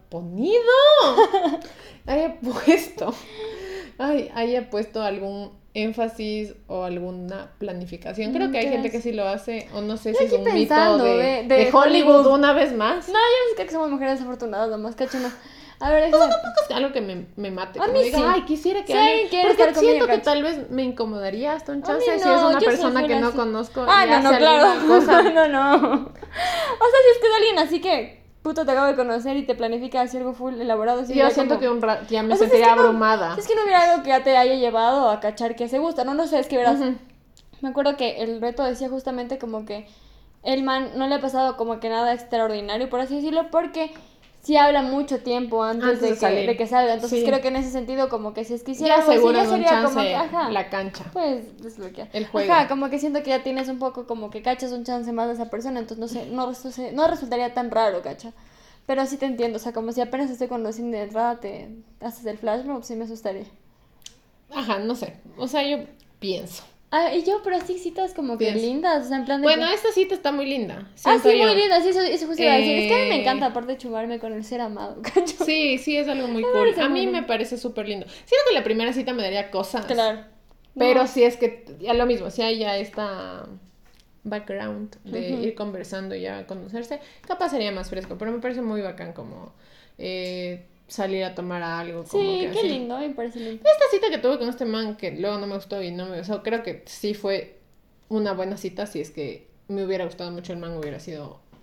haya puesto algún énfasis o alguna planificación. Creo que hay gente que sí lo hace, o no sé Yo si es aquí un mito pensando de Hollywood una vez más. No, yo creo que somos mujeres desafortunadas, nomás, cacho, no. A ver, déjame... Es algo que me mate, A como mí diga, sí. ay, quisiera que Si alguien... alguien quiere Porque estar conmigo, siento que cacho. tal vez me incomodaría hasta un A chance mí si no, es una yo soy persona full que no así. conozco Ah, y no, hace claro. alguna cosa. No. O sea, si es que es alguien así que puto te acabo de conocer y te planifica hacer algo full elaborado. Sí, Yo ya siento como... que ya me O sea, si es sentiría que no- abrumada. Si es que no hubiera algo que ya te haya llevado a cachar que se gusta, no sé, es que verás. Ujú. Me acuerdo que el reto decía justamente como que el man no le ha pasado como que nada extraordinario, por así decirlo, porque sí habla mucho tiempo antes de que salga. Entonces Sí. creo que en ese sentido como que si es que hiciera Ya algo así, aseguran ya un sería chance como que, ajá, la cancha. pues desbloquear. El juego. Ajá, como que siento que ya tienes un poco como que cachas un chance más de esa persona, entonces no resultaría tan raro, cacha. Pero sí te entiendo, o sea, como si apenas estoy conociendo de entrada te haces el flash mob, sí me asustaría. Ajá, no sé. O sea, yo pienso. Ah, y yo, pero así citas como que Pienso. lindas, o sea, en plan de Bueno, que... esta cita está muy linda. Ah, siento sí, yo. muy linda, sí, eso justo iba a decir. Es que a mí me Eh, encanta, aparte de chumarme con el ser amado, cacho. Sí, es algo muy cool. parece A muy mí lindo. me parece súper lindo. Siento que la primera cita me daría cosas. Claro. Pero No. si es que, ya lo mismo, si hay ya esta background de Ujú. ir conversando y ya conocerse, capaz sería más fresco. Pero me parece muy bacán como salir a tomar algo. Como Sí, que qué así. lindo, me parece lindo. Esta cita que tuve con este man que luego no me gustó y no me gustó, creo que sí fue una buena cita. Si es que me hubiera gustado mucho el man, hubiera sido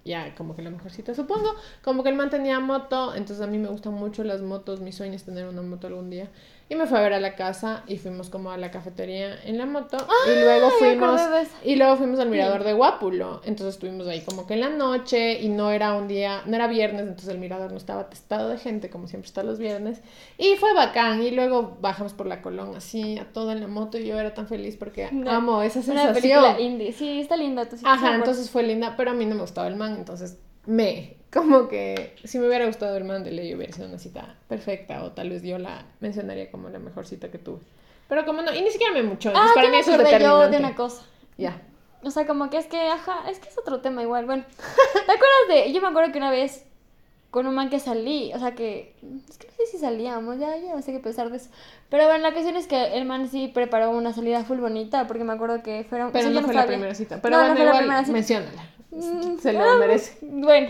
ya como que la mejor cita, supongo. Como que el man tenía moto, entonces a mí me gustan mucho las motos, mi sueño es tener una moto algún día. Y me fue a ver a la casa y fuimos como a la cafetería en la moto. Y luego fuimos al mirador de Guápulo. Entonces estuvimos ahí como que en la noche y no era viernes, entonces el mirador no estaba atestado de gente, como siempre está los viernes. Y fue bacán. Y luego bajamos por la Colón así, a todo en la moto. Y yo era tan feliz porque amo esa sensación. Una película indie. Sí, está linda tu cita. Ajá, entonces fue linda, pero a mí no me gustaba el man, entonces como que si me hubiera gustado el man de ley hubiera sido una cita perfecta, o tal vez yo la mencionaría como la mejor cita que tuve. Pero como no, y ni siquiera me mucho, entonces para mí eso es determinante. Yo de una cosa. Ya. O sea, como que es que es otro tema igual. Bueno, ¿te acuerdas yo me acuerdo que una vez con un man que salí, o sea que, es que no sé si salíamos, ya no sé qué pensar de eso. Pero bueno, la cuestión es que el man sí preparó una salida full bonita, porque me acuerdo que fueron... Pero o sea, no fue la primera cita, pero no, bueno, no fue la igual primera cita. menciónala. Se lo merece. Bueno.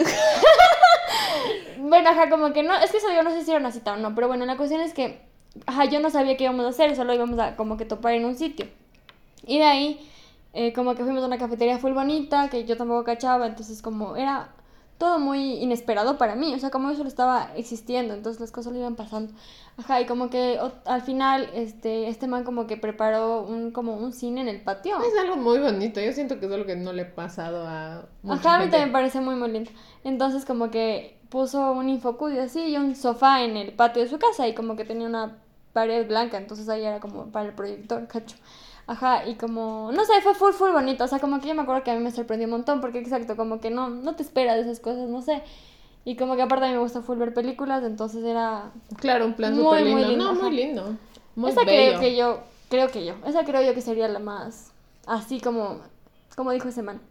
Bueno, como que no, es que eso yo no sé si era una cita o no, pero bueno, la cuestión es que, yo no sabía qué íbamos a hacer, solo íbamos a como que topar en un sitio. Y de ahí, como que fuimos a una cafetería full bonita, que yo tampoco cachaba, entonces como era todo muy inesperado para mí, o sea, como eso lo estaba existiendo, entonces las cosas lo iban pasando. Y como que al final, este man como que preparó como un cine en el patio. Es algo muy bonito, yo siento que es algo que no le he pasado a mucha a mí gente. también me parece muy, muy lindo. Entonces como que puso un infocudio así y un sofá en el patio de su casa y como que tenía una pared blanca, entonces ahí era como para el proyector, cacho. Y como, no sé, fue full bonito, o sea, como que yo me acuerdo que a mí me sorprendió un montón, porque exacto, como que no te esperas de esas cosas, no sé. Y como que aparte a mí me gusta full ver películas, entonces era... Claro, un plan muy, súper lindo. muy lindo. No, muy lindo. Muy esa bello. esa creo yo que sería la más, así como dijo ese man,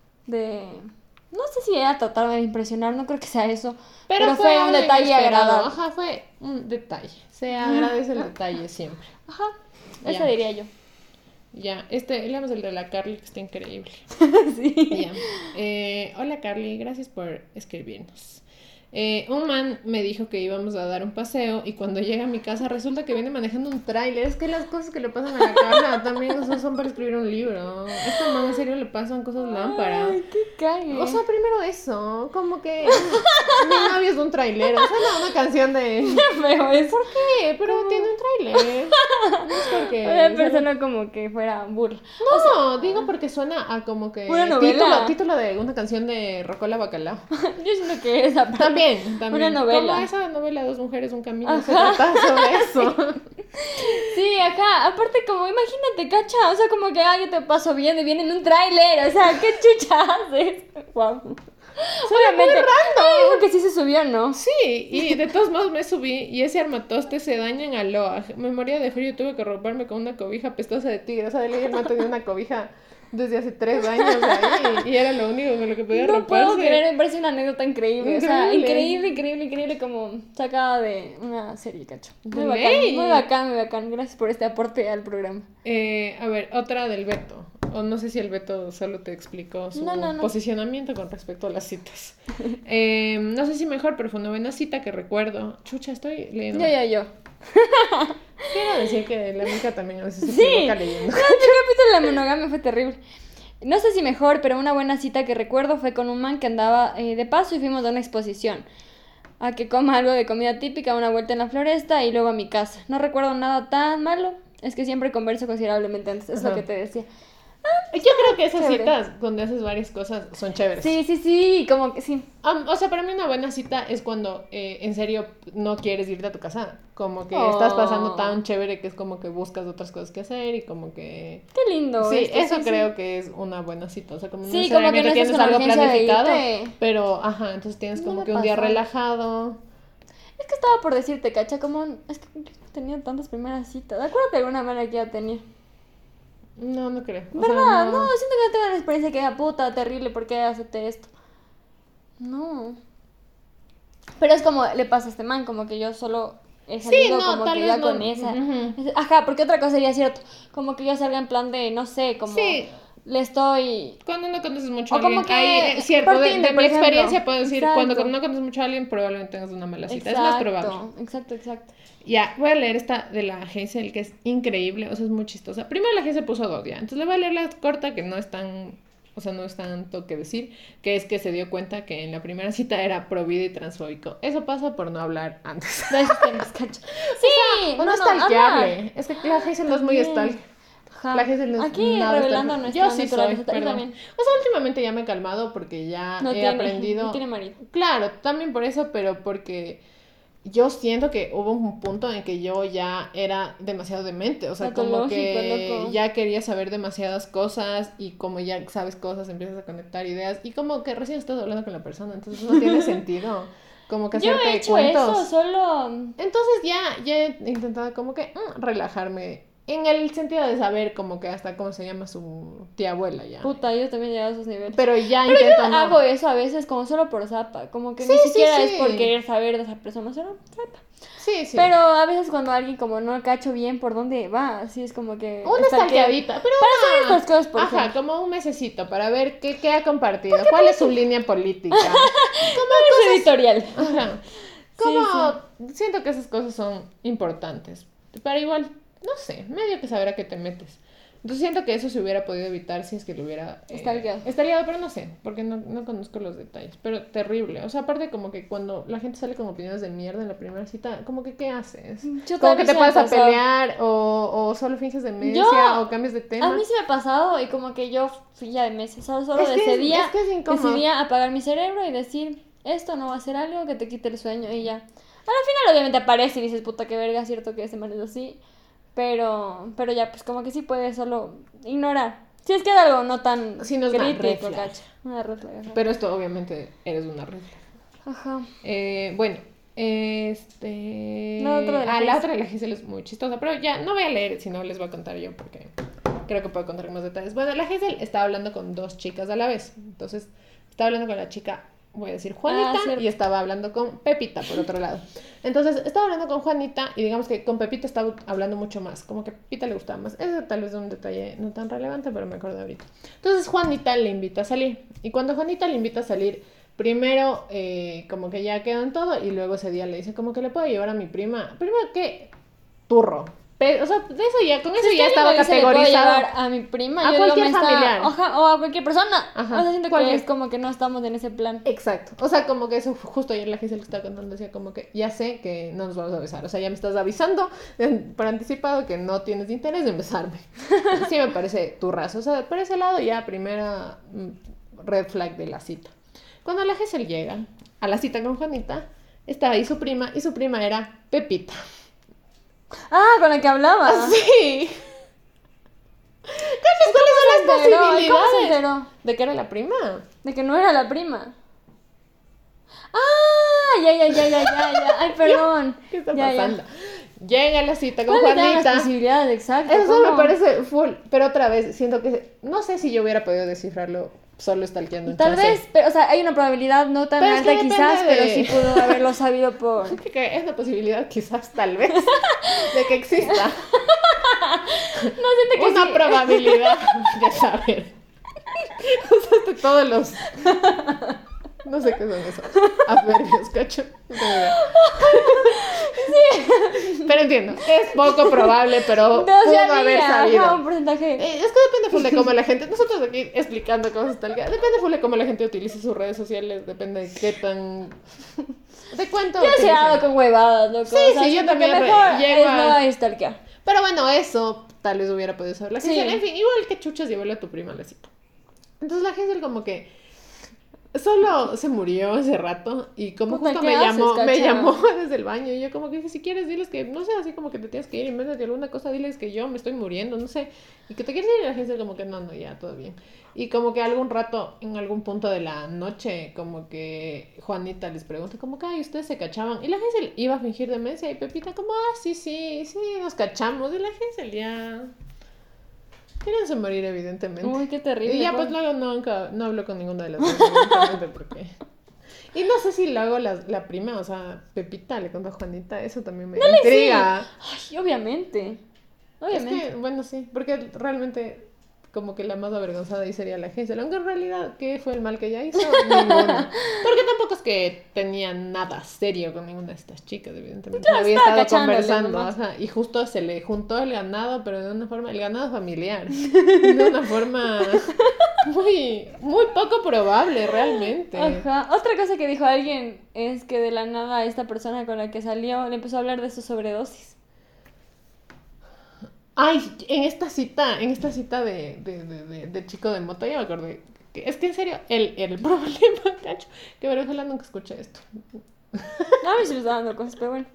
no sé si era tratarme de impresionar, no creo que sea eso, pero fue un detalle agradable. Fue un detalle. Se agradece el detalle siempre. Eso diría yo. Ya, leamos el de la Carly, que está increíble. Sí. Ya. Hola Carly, gracias por escribirnos. Un man me dijo que íbamos a dar un paseo y cuando llega a mi casa resulta que viene manejando un tráiler. Es que las cosas que le pasan a la Carla también son para escribir un libro. Este man en serio le pasan cosas lámparas. Ay, qué cague. O sea, primero eso, como que mi novio es un trailero. Suena una canción de... Feo eso. ¿Por qué? Pero tiene un tráiler. No es porque... Una persona como que fuera burla. No, digo porque suena a como que... Una novela. Título de una canción de Rocola Bacalao. Yo siento que esa parte... También. Una novela. Como esa novela Dos mujeres, un camino. Se trata sobre eso. Sí, aparte como, imagínate, cacha, o sea, como que alguien te pasó bien y viene en un tráiler, o sea, ¿qué chucha haces? Wow. Obviamente, dijo que sí se subió, ¿no? Sí, y de todos modos me subí y ese armatoste se daña en Aloha. Me moría de frío y tuve que roparme con una cobija pestosa de tigre. O sea, el man tenía una cobija desde hace 3 años ahí y era lo único con lo que podía roparse. No puedo creer, me parece una anécdota increíble. O sea, increíble como sacada de una serie, cacho. Muy bacán. Gracias por este aporte al programa. A ver, otra del Beto. O no sé si el Beto solo te explicó su posicionamiento con respecto a las citas. No sé si mejor, pero fue una buena cita que recuerdo. Chucha, estoy leyendo. Yo. Quiero decir que la Mica también a veces se equivoca leyendo. No, este capítulo de la monogamia fue terrible. No sé si mejor, pero una buena cita que recuerdo fue con un man que andaba de paso y fuimos a una exposición. A que coma algo de comida típica, una vuelta en la floresta y luego a mi casa. No recuerdo nada tan malo, es que siempre converso considerablemente antes, es lo que te decía. Yo creo que esas citas donde haces varias cosas son chéveres. Sí, como que sí. O sea, para mí una buena cita es cuando en serio no quieres irte a tu casa. Como que estás pasando tan chévere que es como que buscas otras cosas que hacer y como que... Qué lindo. Sí, eso creo que es una buena cita. O sea, como no necesariamente como que no tienes algo planificado, pero entonces tienes No como que un día relajado. Es que estaba por decirte, cacha, es que yo no tenía tantas primeras citas. Acuérdate de alguna manera que ya tenía. No creo. ¿Verdad? No, siento que no tengo una experiencia que era puta, terrible, ¿por qué acepté esto? No. Pero es como le pasa a este man, como que yo solo he salido como que ya con esa. Porque otra cosa sería cierto, como que yo salga en plan de, no sé, como... Sí. Le estoy... Cuando no conoces mucho a alguien, ahí, cierto, de mi experiencia puedo decir, cuando no conoces mucho a alguien probablemente tengas una mala cita, es más probable. Exacto. Ya, voy a leer esta de la agencia, el que es increíble, o sea, es muy chistosa. Primero la agencia puso 2 ya, entonces le voy a leer la corta que no es tan o sea, no es tanto que decir, que es que se dio cuenta que en la primera cita era pro-vida y transfóbico. Eso pasa por no hablar antes. De esos temas, cacho. Sí, O no stalkearle. Es que la Hazel no es muy stalker. Ajá. La Hazel no es Aquí nada revelando stalker. nuestra Yo sí soy, naturaleza. Yo pero... también. O sea, últimamente ya me he calmado porque ya he aprendido... No tiene marido. Claro, también por eso, pero porque... Yo siento que hubo un punto en que yo ya era demasiado demente, o sea, como que loco. ya quería saber demasiadas cosas y como ya sabes cosas empiezas a conectar ideas y como que recién estás hablando con la persona, entonces no tiene sentido como que Yo hacerte he hecho cuentos. eso, solo... Entonces ya he intentado como que relajarme en el sentido de saber como que hasta cómo se llama su tía abuela ya. Puta, yo también he llegado a esos niveles. Pero ya Pero intento yo no. hago eso a veces como solo por zapa, como que Sí, ni sí, siquiera sí. es por querer saber de esa persona, solo zapa. Sí, sí. Pero a veces cuando alguien como no cacho bien por dónde va, así es como que... Una stalkeadita, pero para saber estas cosas, por ajá, ejemplo. como un mesecito para ver qué ha compartido, cuál es su línea política. Es editorial. Ajá. Como siento que esas cosas son importantes, pero igual, no sé, medio que saber a qué te metes. Entonces siento que eso se hubiera podido evitar si es que lo hubiera stalkeado, pero no sé, porque no conozco los detalles, pero terrible. O sea, aparte como que cuando la gente sale con opiniones de mierda en la primera cita, como que ¿qué haces? Yo Como que también te se me puedes a pasó. pelear o solo finges demencia o cambias de tema. A mí sí me ha pasado y como que yo fui ya de meses, solo Es que decidía, es que es incómodo. decidía apagar mi cerebro y decir, esto no va a ser algo que te quite el sueño y ya. A la final obviamente aparece y dices, puta, qué verga, cierto que ese man es así, pero ya, pues como que sí puedes solo ignorar. Si es que es algo no tan Sí, no es una red crítico, flag. cacho. Una red flag, ajá. Pero esto obviamente eres una red flag. Ajá. Bueno, La otra de la la Hazel. otra de la Hazel es muy chistosa, pero ya no voy a leer, sino les voy a contar yo porque creo que puedo contar más detalles. Bueno, la Hazel estaba hablando con dos chicas a la vez. Entonces, estaba hablando con la chica, voy a decir Juanita, cierto. y estaba hablando con Pepita, por otro lado. Entonces, estaba hablando con Juanita y digamos que con Pepita estaba hablando mucho más, como que a Pepita le gustaba más. Eso tal vez es un detalle no tan relevante, pero me acuerdo ahorita. Entonces, Juanita le invita a salir. Y cuando Juanita le invita a salir, primero como que ya quedan todo y luego ese día le dice como que le puedo llevar a mi prima. Primero que turro. O sea, de eso ya, con eso Si ya es que alguien estaba me dice, "Le puedo categorizado. llevar a mi prima", A yo cualquier digo, familiar. Oja, o a cualquier persona. Ajá, O sea, siento cualquier. que es como que no estamos en ese plan. Exacto. O sea, como que eso justo ayer la gente que estaba contando decía como que ya sé que no nos vamos a besar. O sea, ya me estás avisando por anticipado que no tienes interés en besarme. Sí me parece turrazo. O sea, por ese lado ya primera red flag de la cita. Cuando la Gesell llega a la cita con Juanita, estaba ahí su prima y su prima era Pepita. Ah, con la que hablaba. Sí. ¿Cuáles son las ¿Y cómo se posibilidades? enteró? ¿De que era la prima? De que no era la prima. Ah, ya. Ay, perdón. ¿Qué está Ya. pasando? Llega a la cita con ¿Cuáles eran las Juanita. posibilidades? Exacto. Eso ¿cómo? me parece full, pero otra vez siento que no sé si yo hubiera podido descifrarlo solo stalkeando un Tal chance. vez, pero, o sea, hay una probabilidad no tan Pero es que alta quizás, depende pero de- sí pudo haberlo sabido por... Que es una posibilidad quizás tal vez de que exista No, siento que una sí. probabilidad de saber. Usaste todos los no sé qué son esos adverbios, cacho. No tengo idea. Pero entiendo, es poco probable, pero Dos pudo ya haber había, sabido. ajá, un porcentaje. Es que depende full de cómo la gente, nosotros aquí explicando cosas tal, depende full de cómo la gente utiliza sus redes sociales, depende de qué tan, de cuánto Yo he utilicen. llegado con huevadas, loco. Sí, o sea, sí, yo siento que también mejor llego es a- no stalkear. Pero bueno, eso tal vez hubiera podido saber la Sí. Hazel. En fin, igual que chuchas llevarle a tu prima a la cita. Entonces la Hazel como que solo se murió hace rato y como Puta, justo ¿qué haces, me cacha? llamó desde el baño y yo como que dije, si quieres diles que, no sé, así como que te tienes que ir, invéntate alguna cosa, diles que yo me estoy muriendo, no sé, y que te quieres ir y la Hazel como que no, ya, todo bien. Y como que algún rato, en algún punto de la noche, como que Juanita les pregunta como que, ay, ustedes se cachaban, y la Hazel iba a fingir demencia y Pepita como, sí, nos cachamos, y la Hazel ya... Queríanse morir, evidentemente. Uy, qué terrible. Y ya pues luego no hablo con ninguna de las dos, evidentemente, porque... Y no sé si luego la prima, o sea, Pepita le contó a Juanita, eso también me intriga. Ay, obviamente. Es que, bueno, sí, porque realmente como que la más avergonzada ahí sería la agencia. Aunque en realidad, ¿qué fue el mal que ella hizo? Ninguno. Porque tampoco es que tenía nada serio con ninguna de estas chicas, evidentemente. Claro, Había estaba estado cachándole conversando, nomás. ajá, y justo se le juntó el ganado, pero de una forma, el ganado familiar, de una forma muy, muy poco probable, realmente. Ajá. Otra cosa que dijo alguien es que de la nada esta persona con la que salió le empezó a hablar de su sobredosis. Ay, en esta cita de chico de moto, ya me acordé. Es que en serio, el problema, cacho, que ojalá nunca escuché esto. A mí se me está dando cosas, pero bueno.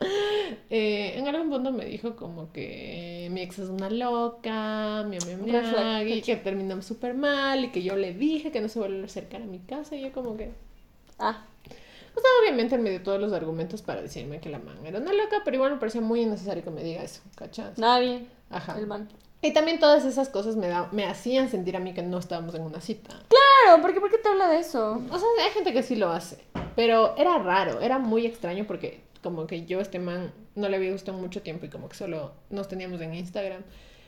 En algún punto me dijo como que mi ex es una loca, Red flag, y cacho. que terminamos súper mal, y que yo le dije que no se vuelve a acercar a mi casa, y yo como que... Ah, O sea, obviamente él me dio todos los argumentos para decirme que la man era una loca, pero igual me parecía muy innecesario que me diga eso, ¿cachas? nada bien. Ajá. El man. Y también todas esas cosas me hacían sentir a mí que no estábamos en una cita. Claro, ¿por qué te habla de eso? O sea, hay gente que sí lo hace, pero era raro, era muy extraño porque como que yo a este man no le había gustado mucho tiempo y como que solo nos teníamos en Instagram.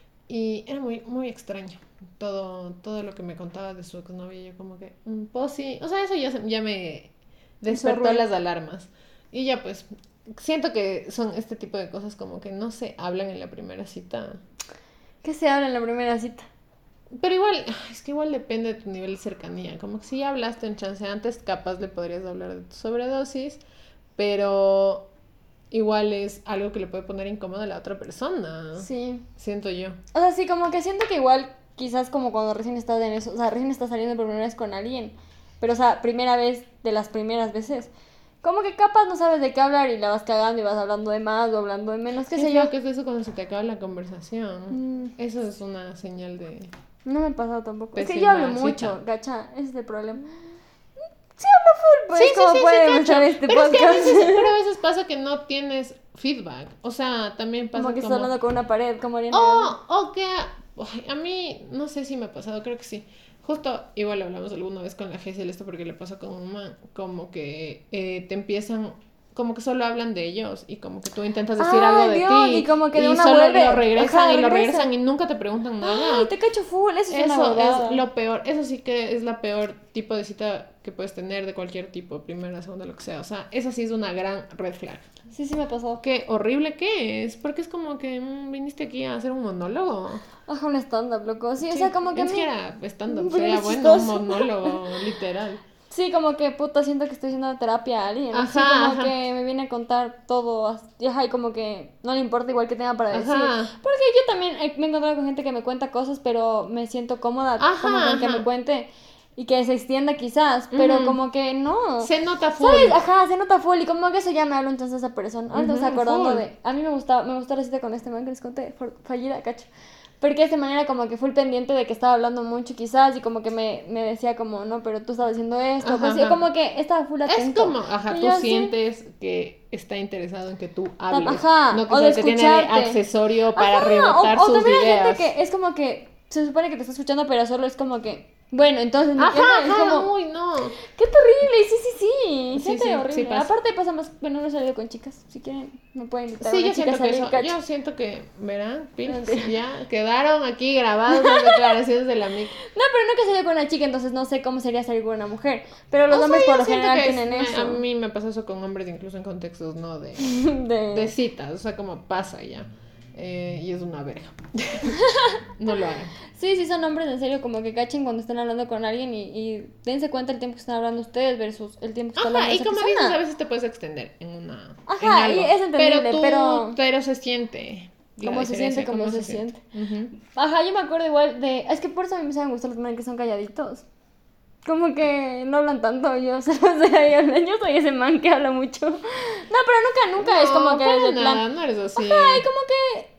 Y era muy, muy extraño todo lo que me contaba de su exnovia. Yo como que, pues sí, o sea, eso ya me despertó ruido. las alarmas. Y ya pues, siento que son este tipo de cosas como que no se hablan en la primera cita. ¿Qué se habla en la primera cita? Pero igual, es que igual depende de tu nivel de cercanía. Como que si ya hablaste en chance antes, capaz le podrías hablar de tu sobredosis, pero igual es algo que le puede poner incómoda a la otra persona. Sí. Siento yo. O sea, sí, como que siento que igual, quizás como cuando recién estás en eso, o sea, recién estás saliendo por primera vez con alguien, pero o sea, primera vez de las primeras veces, como que capaz no sabes de qué hablar y la vas cagando y vas hablando de más o hablando de menos, qué sé yo. ¿Qué es eso cuando se te acaba la conversación? Mm. Eso es una señal de... No me ha pasado tampoco. Es que yo Pésima hablo cita. mucho, gacha, ese es el problema. Sí hablo full, pues, como puede cacho. demostrar este pero podcast. pero a veces pasa que no tienes feedback. O sea, también pasa Como que estás hablando con una pared, como Ariana. O que a mí, no sé si me ha pasado, creo que sí. Justo, igual lo hablamos alguna vez con la Gesell esto porque le pasa con un man, como que te empiezan, como que solo hablan de ellos y como que tú intentas decir Ay, algo de Dios, ti y como que de una solo vuelve. lo regresan Ajá, y lo regresa. regresan y nunca te preguntan nada. Ay, te cacho full, eso es una Eso huevada. es lo peor, eso sí que es la peor tipo de cita que puedes tener de cualquier tipo, primera, segunda, lo que sea. O sea, esa sí es una gran red flag. Sí, sí me ha pasado. Qué horrible que es, porque es como que viniste aquí a hacer un monólogo. Ajá, un stand-up, loco. Sí, o sea, como que a Ni mí... siquiera stand-up, Pero sería es bueno un chistoso. monólogo, literal. Sí, como que, puta, siento que estoy haciendo terapia a alguien. Ajá, Sí, como ajá. que me viene a contar todo. Y ajá, y como que no le importa igual que tenga para decir. Ajá. Porque yo también me he encontrado con gente que me cuenta cosas, pero me siento cómoda Ajá, como con que ajá. me cuente y que se extienda quizás, pero Ujú. como que no. Se nota full. ¿Sabes? Ajá, se nota full y como que eso ya me hablo entonces esa persona. Ahora estamos Ujú, acordando full. de... A mí me gustó la cita con este man que les conté, fallida, cacho. Porque de manera como que full pendiente de que estaba hablando mucho quizás y como que me decía como, no, pero tú estabas diciendo esto. Ajá, Pues ajá. como que estaba full Es atento. como, ajá, Y tú yo así, sientes que está interesado en que tú hables. Ajá, No que o solo de te tiene de escucharte. accesorio para Ajá, rebotar o sus también hay ideas. gente que es como que se supone que te está escuchando, pero solo es como que, bueno, entonces me Ajá, entiendes, es ajá, como, uy, no. qué terrible, sí, Sí, gente sí, horrible. sí pasa. Aparte pasa más, bueno, no he salido con chicas, si quieren me pueden invitar a Sí, una yo chica a siento que salir, eso, cacho. yo siento que, verán, Pils, Mentira. ya quedaron aquí grabadas las declaraciones de la mic. No, pero nunca he salido con una chica, entonces no sé cómo sería salir con una mujer. Pero los O sea, hombres yo por lo siento general que tienen eso. a mí me pasa eso con hombres, incluso en contextos no de citas, o sea, como pasa ya. Y es una verga. No lo hagan. Sí, son hombres en serio, como que cachen cuando están hablando con alguien y dense cuenta el tiempo que están hablando ustedes versus el tiempo que está hablando Ajá, y esa como persona. dices, a veces te puedes extender en una. Ajá, en algo. y es entendible, pero se siente. la Cómo se diferencia, siente, cómo cómo se siente. Ujú. Ajá, yo me acuerdo igual de... Es que por eso a mí me saben gustar los manes que son calladitos. Como que no hablan tanto, yo soy ese man que habla mucho. No, pero nunca es como que para es el nada, plan. no eres así. Ajá, y como que...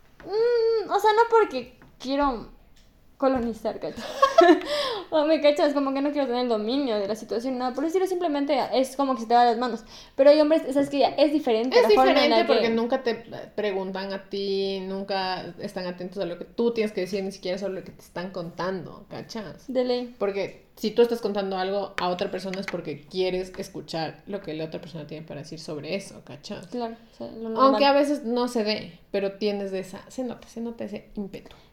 o sea, no porque quiero colonizar, ¿cachai? O me cachas, como que no quiero tener el dominio de la situación, nada por decirlo, simplemente es como que se te va de las manos. Pero hay hombres, sabes que ya es diferente Es la forma en diferente la porque que... nunca te preguntan a ti, nunca están atentos a lo que tú tienes que decir, ni siquiera sobre lo que te están contando, ¿cachas? De ley. Porque si tú estás contando algo a otra persona es porque quieres escuchar lo que la otra persona tiene para decir sobre eso, ¿cachas? Claro, o sea, lo normal. Aunque a veces no se dé, pero tienes de esa, se nota ese ímpetu.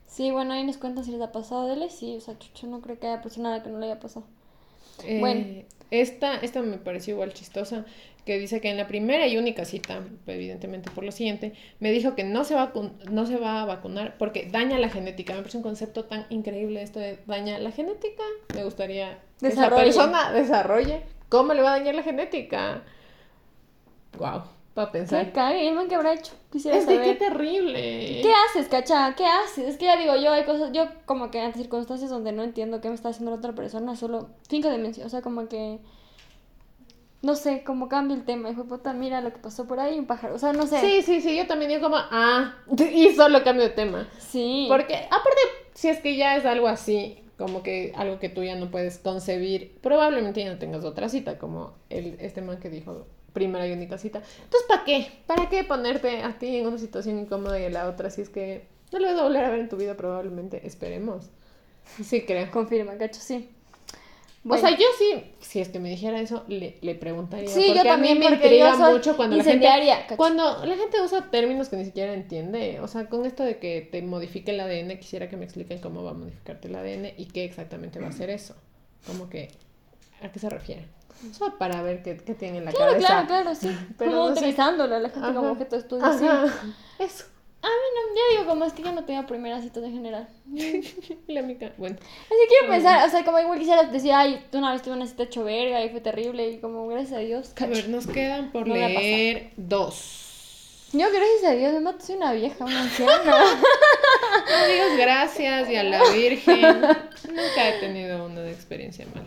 Sí, bueno, ahí nos cuentan si les ha pasado de ley. Sí, o sea, chucho, no creo que haya persona a la que no le haya pasado. Bueno. Esta me pareció igual chistosa, que dice que en la primera y única cita, evidentemente por lo siguiente, me dijo que no se va a vacunar porque daña la genética. Me parece un concepto tan increíble esto de daña la genética. Me gustaría que esa persona desarrolle cómo le va a dañar la genética. Wow, para pensar. Qué cague, el man que habrá hecho. Quisiera Es saber. de qué terrible. ¿Qué haces, cacha? ¿Qué haces? Es que ya digo, yo hay cosas, yo como que ante circunstancias donde no entiendo qué me está haciendo la otra persona, solo finco demencia, o sea, como que, no sé, como cambia el tema, hijo de puta, mira lo que pasó por ahí, un pájaro, o sea, no sé. Sí, yo también digo como, y solo cambio de tema. Sí. Porque, aparte, si es que ya es algo así, como que algo que tú ya no puedes concebir, probablemente ya no tengas otra cita, como este man que dijo primera y única cita. Entonces, ¿para qué? ¿Para qué ponerte a ti en una situación incómoda y a la otra si es que no le vas a volver a ver en tu vida probablemente? Esperemos. Sí, creo. Confirma, cacho, sí. Bueno. O sea, yo sí, si es que me dijera eso, le preguntaría. Sí, porque yo también, a mí me porque intriga yo soy mucho cuando la gente usa términos que ni siquiera entiende. O sea, con esto de que te modifique el ADN, quisiera que me expliquen cómo va a modificarte el ADN y qué exactamente va a hacer eso. Como que, ¿a qué se refiere? O sea, para ver qué tiene en la cabeza. Claro, sí. Pero como no sé. utilizándolo a la gente como objeto de estudio, sí. Eso. A mí no, ya digo, como es que yo no tengo primeras citas en general. La mica, bueno. Así quiero pensar, o sea, como igual quisiera decir, ay, tú una vez tuve una cita hecho verga y fue terrible y como, gracias a Dios. A ver, nos quedan por leer 2. Yo, gracias a Dios, me soy una vieja, una anciana. No digas gracias y a la Virgen. Nunca he tenido una experiencia mala.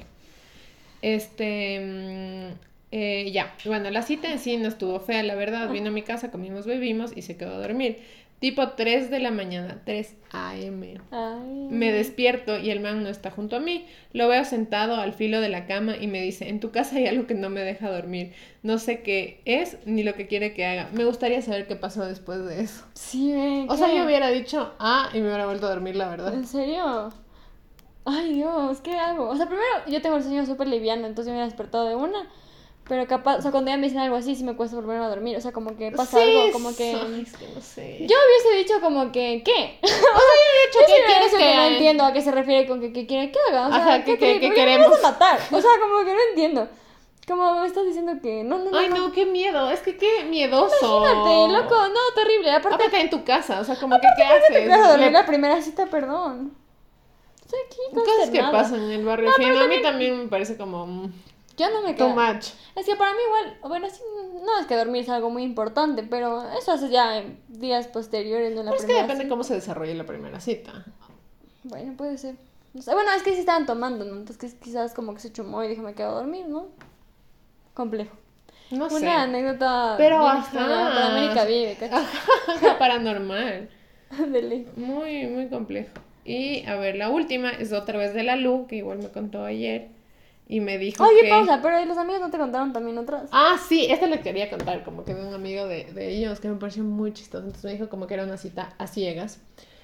Ya, bueno, la cita en sí no estuvo fea, la verdad. Vino a mi casa, comimos, bebimos y se quedó a dormir. Tipo 3 de la mañana, 3 a.m. Ay. Me despierto y el man no está junto a mí. Lo veo sentado al filo de la cama y me dice, en tu casa hay algo que no me deja dormir. No sé qué es ni lo que quiere que haga. Me gustaría saber qué pasó después de eso. Sí, O sea, yo hubiera dicho, y me hubiera vuelto a dormir, la verdad. ¿En serio? Ay, Dios, ¿qué hago? O sea, primero, yo tengo el sueño súper liviano, entonces yo me he despertado de una. Pero capaz, o sea, cuando ya me dicen algo así, sí me cuesta volverme a dormir. O sea, como que pasa algo, como que... Ay, es que no sé. Yo hubiese dicho como que, ¿qué? O sea, yo he dicho, ¿qué quieres que no entiendo a qué se refiere con que quiere que haga. O sea, ajá, ¿qué queremos? Me vas a matar. O sea, como que no entiendo. Como me estás diciendo que no. Ay, no, qué miedo. Es que qué miedoso. Imagínate, loco. No, terrible. Aparte en tu casa, o sea, como que ¿qué haces? Claro, dormir la primera cita, perdón. Estoy aquí cosas que pasan en el barrio. No, a mí también me parece como... Yo no me too quedo. much. Es que para mí igual, bueno, sí, no es que dormir es algo muy importante, pero eso hace ya en días posteriores, no en la Pero es que primera depende cita. cómo se desarrolle la primera cita. Bueno, puede ser. No sé, bueno, es que sí estaban tomando, ¿no? Entonces quizás como que se chumó y dijo me quedo a dormir, ¿no? Complejo. No sé. Una anécdota Pero bien ajá. extraña. Para América vive, ¿cachai? Paranormal. De ley. Muy, muy complejo. Y a ver, la última es otra vez de la Lu, que igual me contó ayer. Y me dijo Oye, que... pausa, pero ¿y los amigos no te contaron también otras? Sí, esta le quería contar, como que de un amigo de ellos que me pareció muy chistoso. Entonces me dijo como que era una cita a ciegas.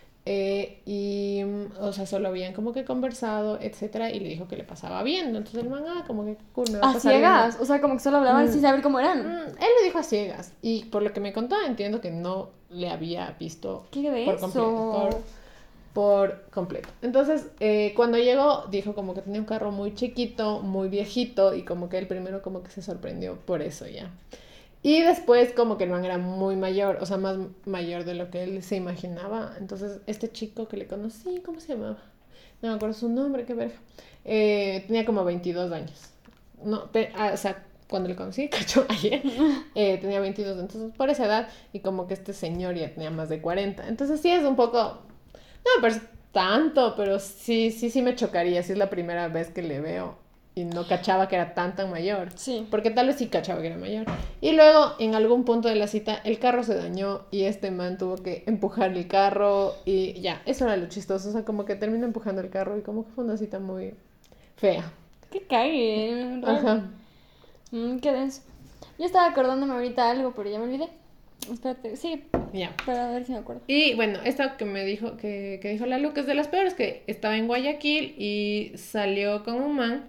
O sea, solo habían como que conversado, etcétera, y le dijo que le pasaba viendo. Entonces el man, como que cool, me va a ¿A pasar ciegas? viendo. O sea, como que solo hablaban sin saber cómo eran. Él le dijo a ciegas. Y por lo que me contó, entiendo que no le había visto ¿Qué de por eso? completo. Por completo. Entonces, cuando llegó, dijo como que tenía un carro muy chiquito, muy viejito, y como que él primero como que se sorprendió por eso ya. Y después como que el man era muy mayor, o sea, más mayor de lo que él se imaginaba. Entonces, este chico que le conocí, ¿cómo se llamaba? No me acuerdo su nombre, qué verga. Tenía como 22 años. No, o sea, cuando le conocí, cacho, ayer, tenía 22, entonces por esa edad, y como que este señor ya tenía más de 40. Entonces sí es un poco, no me parece tanto, pero sí me chocaría si es la primera vez que le veo y no cachaba que era tan mayor. Sí. Porque tal vez sí cachaba que era mayor. Y luego, en algún punto de la cita, el carro se dañó y este man tuvo que empujar el carro y ya, eso era lo chistoso. O sea, como que terminó empujando el carro y como que fue una cita muy fea. Qué cague. Ajá. Qué denso. Yo estaba acordándome ahorita algo, pero ya me olvidé. Espérate, sigue. Ya. Para ver si me acuerdo. Y bueno, esta que me dijo, que dijo la Lu, que es de las peores, que estaba en Guayaquil y salió con un man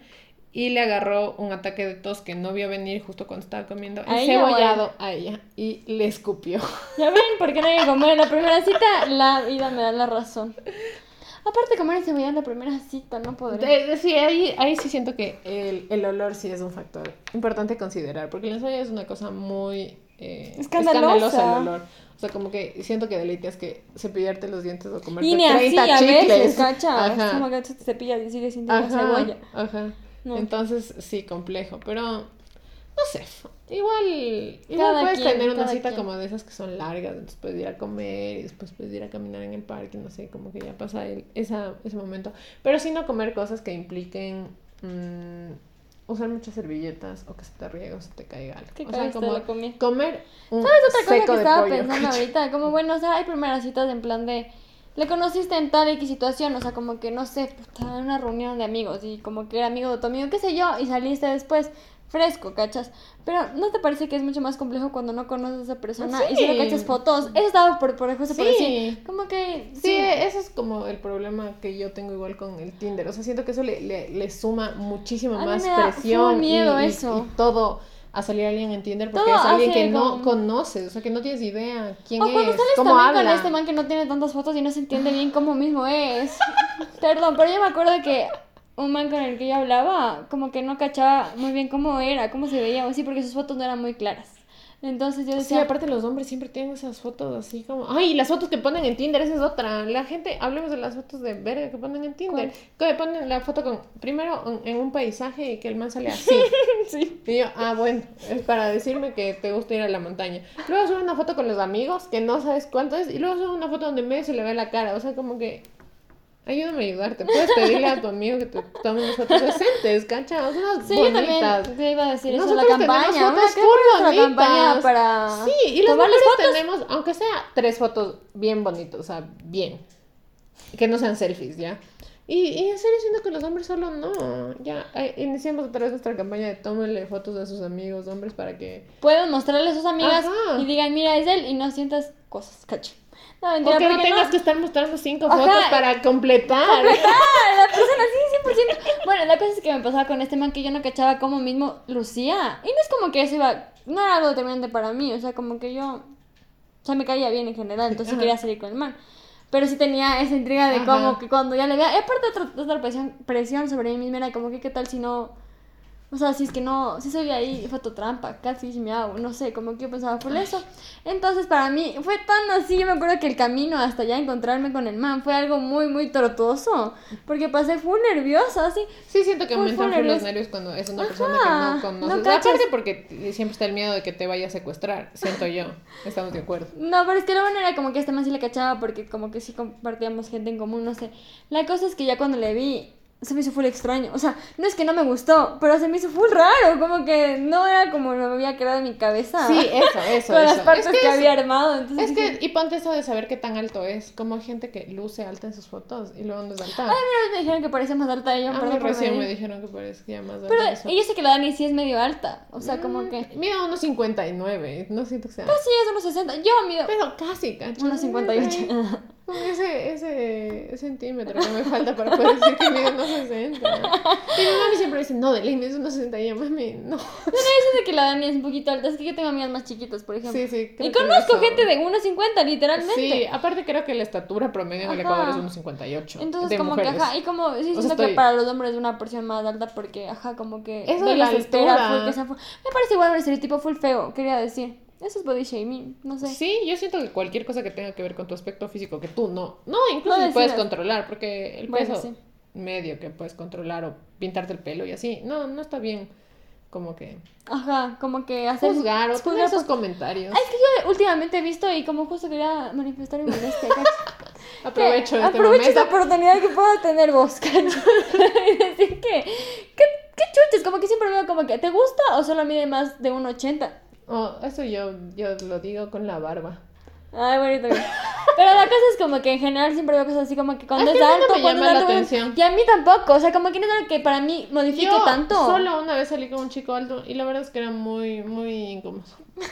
y le agarró un ataque de tos que no vio venir justo cuando estaba comiendo ¿A ella cebollado a ella y le escupió. Ya ven, ¿por qué no hay que comer en la primera cita? La vida me da la razón. Aparte, comer encebollado en la primera cita, no podría. Sí, ahí sí siento que el olor sí es un factor importante a considerar, porque la cebolla es una cosa muy escandalosa el olor. O sea, como que siento que deleitas que cepillarte los dientes o comerte Y ni 30 así a chicles. veces, ¿cacha? Ajá. Es como que te cepillas y sigues sintiendo la cebolla. Ajá. No. Entonces, sí, complejo, pero no sé. Igual Cada puedes quien, tener una cada cita quien. como de esas que son largas, entonces puedes ir a comer y después puedes ir a caminar en el parque, no sé, como que ya pasa ese momento. Pero sí no comer cosas que impliquen usar muchas servilletas o que se te riegue o se te caiga algo. ¿Qué O sea, cabeza como la comida? comer un ¿Sabes otra cosa seco que de estaba pollo? pensando ahorita? Como, bueno, o sea, hay primeras citas en plan de... Le conociste en tal X situación, o sea, como que, no sé, puta, en una reunión de amigos y como que era amigo de tu amigo, qué sé yo, y saliste después fresco, ¿cachas? Pero ¿no te parece que es mucho más complejo cuando no conoces a esa persona y solo cachas fotos? Eso estaba por justo por decir. Como que... Sí, eso es como el problema que yo tengo igual con el Tinder. O sea, siento que eso le suma muchísimo A mí más me da presión full miedo y eso. todo a salir alguien en Tinder porque Todo es alguien hace que no como- conoces, o sea, que no tienes idea quién O cuando es, sales cómo también habla. con este man que no tiene tantas fotos y no se entiende bien cómo mismo es. Perdón, pero yo me acuerdo que un man con el que yo hablaba, como que no cachaba muy bien cómo era, cómo se veía o así, porque sus fotos no eran muy claras. Entonces yo Sí, decía, aparte los hombres siempre tienen esas fotos así como... Ay, las fotos que ponen en Tinder, esa es otra. La gente, hablemos de las fotos de verga que ponen en Tinder. Que ponen la foto con... Primero en un paisaje y que el man sale así. sí. Y yo, bueno, es para decirme que te gusta ir a la montaña. Luego sube una foto con los amigos, que no sabes cuánto es, y luego sube una foto donde medio se le ve la cara. O sea, como que... Ayúdame a ayudarte. Puedes pedirle a tu amigo que te tome unas fotos decentes, ¿cachas? Unas Sí, yo bonitas. también te iba a decir eso, Nosotros la tenemos campaña. fotos ¿Qué full fue nuestra campaña bonitas. para Sí, y las tomarles mujeres fotos? tenemos, aunque sea 3 fotos bien bonitas, o sea, bien. Que no sean selfies, ¿ya? Y en serio siento que los hombres solo no. Ya, iniciamos otra vez nuestra campaña de tómenle fotos a sus amigos hombres para que... Pueden mostrarle a sus amigas Ajá. y digan, mira, es él, y no sientas cosas, cacho. No, O mentira, que no porque tengas que estar mostrando 5 Ajá. fotos para completar. La persona sí, 100%. Bueno, la cosa es que me pasaba con este man que yo no cachaba cómo mismo lucía. Y no es como que eso iba... No era algo determinante para mí. O sea, como que yo... O sea, me caía bien en general. Entonces Ajá. quería salir con el man. Pero sí tenía esa intriga de Ajá. como que cuando ya le veía... Y aparte otra presión sobre mí misma era como que qué tal si no... O sea, si es que no, si soy ahí fototrampa, casi si me hago, no sé, como que yo pensaba full eso. Entonces para mí fue tan así, yo me acuerdo que el camino hasta ya encontrarme con el man fue algo muy, muy tortuoso. Porque pasé full nerviosa, así. Sí, siento que Full, aumentan full full los nervios. nervios cuando es una Ajá, persona que no no conoces. cachas. Aparte porque siempre está el miedo de que te vaya a secuestrar, siento yo. Estamos de acuerdo. No, pero es que lo bueno era como que este man sí le cachaba porque como que sí compartíamos gente en común, no sé. La cosa es que ya cuando le vi, se me hizo full extraño. O sea, no es que no me gustó, pero se me hizo full raro. Como que no era como me había quedado en mi cabeza. Sí, eso. Con las partes Es que que había armado. Entonces Es que, dije, y ponte eso de saber qué tan alto es. Como hay gente que luce alta en sus fotos y luego no es alta. Ay, mira, me dijeron que parecía más alta ella, A mí perdón por recién me venir. dijeron que parecía más alta. Pero en eso. yo sé que la Dani sí es medio alta. O sea, como que... Mira, unos 59. No siento que sea. Casi es unos 60. Yo mido Pero casi, ¿cachai? unos 58. Con ese centímetro que me falta para poder decir que mido unos 60. Y mi mami siempre dice, no, de ley mides unos 60. Y yo, mami, no. No, eso de que la Dani es un poquito alta. Es que yo tengo amigas más chiquitas, por ejemplo. Sí. Y creo que conozco eso- gente de 1,50, literalmente. Sí, aparte creo que la estatura promedio en el Ajá. Ecuador es unos 58. Entonces, de como mujeres. que, ajá, y como, sí, siento estoy- que para los hombres es una porción más alta porque, ajá, como que... Eso de la les espera altura. full que sea full. Me parece igual un estereotipo full feo, quería decir. Eso es body shaming, no sé. Sí, yo siento que cualquier cosa que tenga que ver con tu aspecto físico que tú no incluso No si puedes decidas. controlar, porque el Bueno, peso sí. medio que puedes controlar o pintarte el pelo y así, no está bien como que Ajá, como que hacer... juzgar o tener juzgar esos por- comentarios. Es que yo últimamente he visto y como justo quería manifestar mi molestia, ¿cachai? Aprovecho este Aprovecho esta momento. oportunidad que puedo tener vos, ¿cachai? Y decir que... ¿Qué chuches? Como que siempre veo como que... ¿Te gusta o solo mide más de 1,80? Oh, eso yo lo digo con la barba. Ay, bonito. Pero la cosa es como que en general siempre veo cosas así como que cuando Es es que a mí no alto, me cuando llama es la alto. atención. Y a mí tampoco. O sea, como que no es algo que para mí modifique Yo tanto. solo una vez salí con un chico alto y la verdad es que era muy, muy incómodo.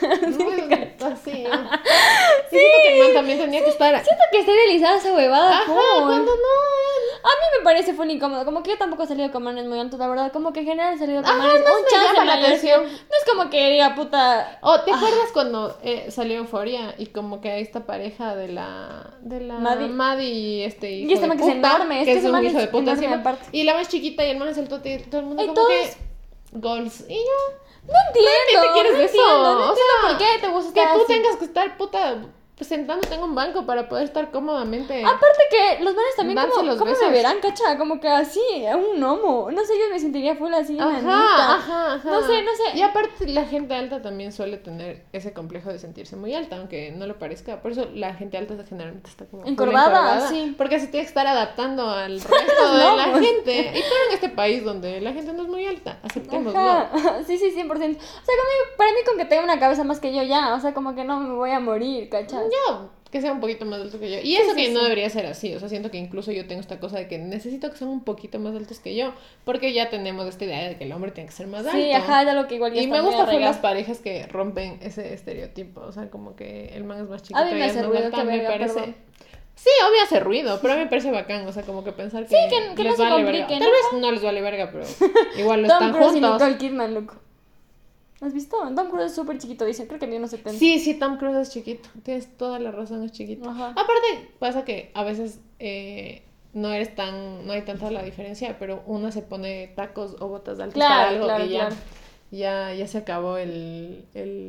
Muy así. Y siento que el man también tenía que estar... Siento que está idealizada esa huevada. Ajá, full. cuando no... me parece full incómodo, como que yo tampoco he salido con manes muy altos, la verdad, como que en general he salido con Ajá, manes no un me chance llama la mayores que yo. atención. No es como que diga, puta... Oh, ¿te acuerdas cuando salió Euphoria y como que hay esta pareja de la Maddie y este hijo Y este de man que es puta, enorme, que es ese un man hijo es de puta enorme encima, aparte. y la más chiquita y el man es el tote, y todo el mundo Y como todos- que goals y ya. No entiendo, ¿Qué te quieres no de eso? entiendo, no O entiendo sea, por qué te gusta que estar tú así. tengas que estar puta sentándote en un banco para poder estar cómodamente. Aparte que los manes también Darse como, los ¿cómo me besos. verán, cacha? Como que así, a un gnomo. No sé, yo me sentiría full así, enanita. Ajá. No sé. Y aparte la gente alta también suele tener ese complejo de sentirse muy alta, aunque no lo parezca. Por eso la gente alta generalmente está como full Encorvada, sí. porque se tiene que estar adaptando al resto de la pues. gente. Y todo en este país donde la gente no es muy alta, aceptémoslo. Ajá. Sí, 100%. O sea, para mí con que tenga una cabeza más que yo ya, o sea, como que no me voy a morir, ¿cachai? Yo, que sea un poquito más alto que yo. Y eso Sí, que sí, no sí. debería ser así. O sea, siento que incluso yo tengo esta cosa de que necesito que sean un poquito más altos que yo. Porque ya tenemos esta idea de que el hombre tiene que ser más alto. Sí, ajá, es algo que igual ya Y está me muy gusta full arraigado. las parejas que rompen ese estereotipo. O sea, como que el man es más chiquito A mí me y es hace más ruido, alta, qué me verga, parece. perdón. Sí, obvio hace ruido, pero a mí me parece bacán. O sea, como que pensar que, que no les se vale complique, verga. ¿no? Tal vez no les vale verga, pero igual lo Tom están Cruise y juntos. Nicole Kidman, loco. ¿Has visto? Tom Cruise es súper chiquito, dice, creo que mide unos 70. Sí, Tom Cruise es chiquito. Tienes toda la razón, es chiquito. Ajá. Aparte, pasa que a veces no hay tanta la diferencia, pero uno se pone tacos o botas altas Claro, para algo claro, y claro. ya se acabó Él.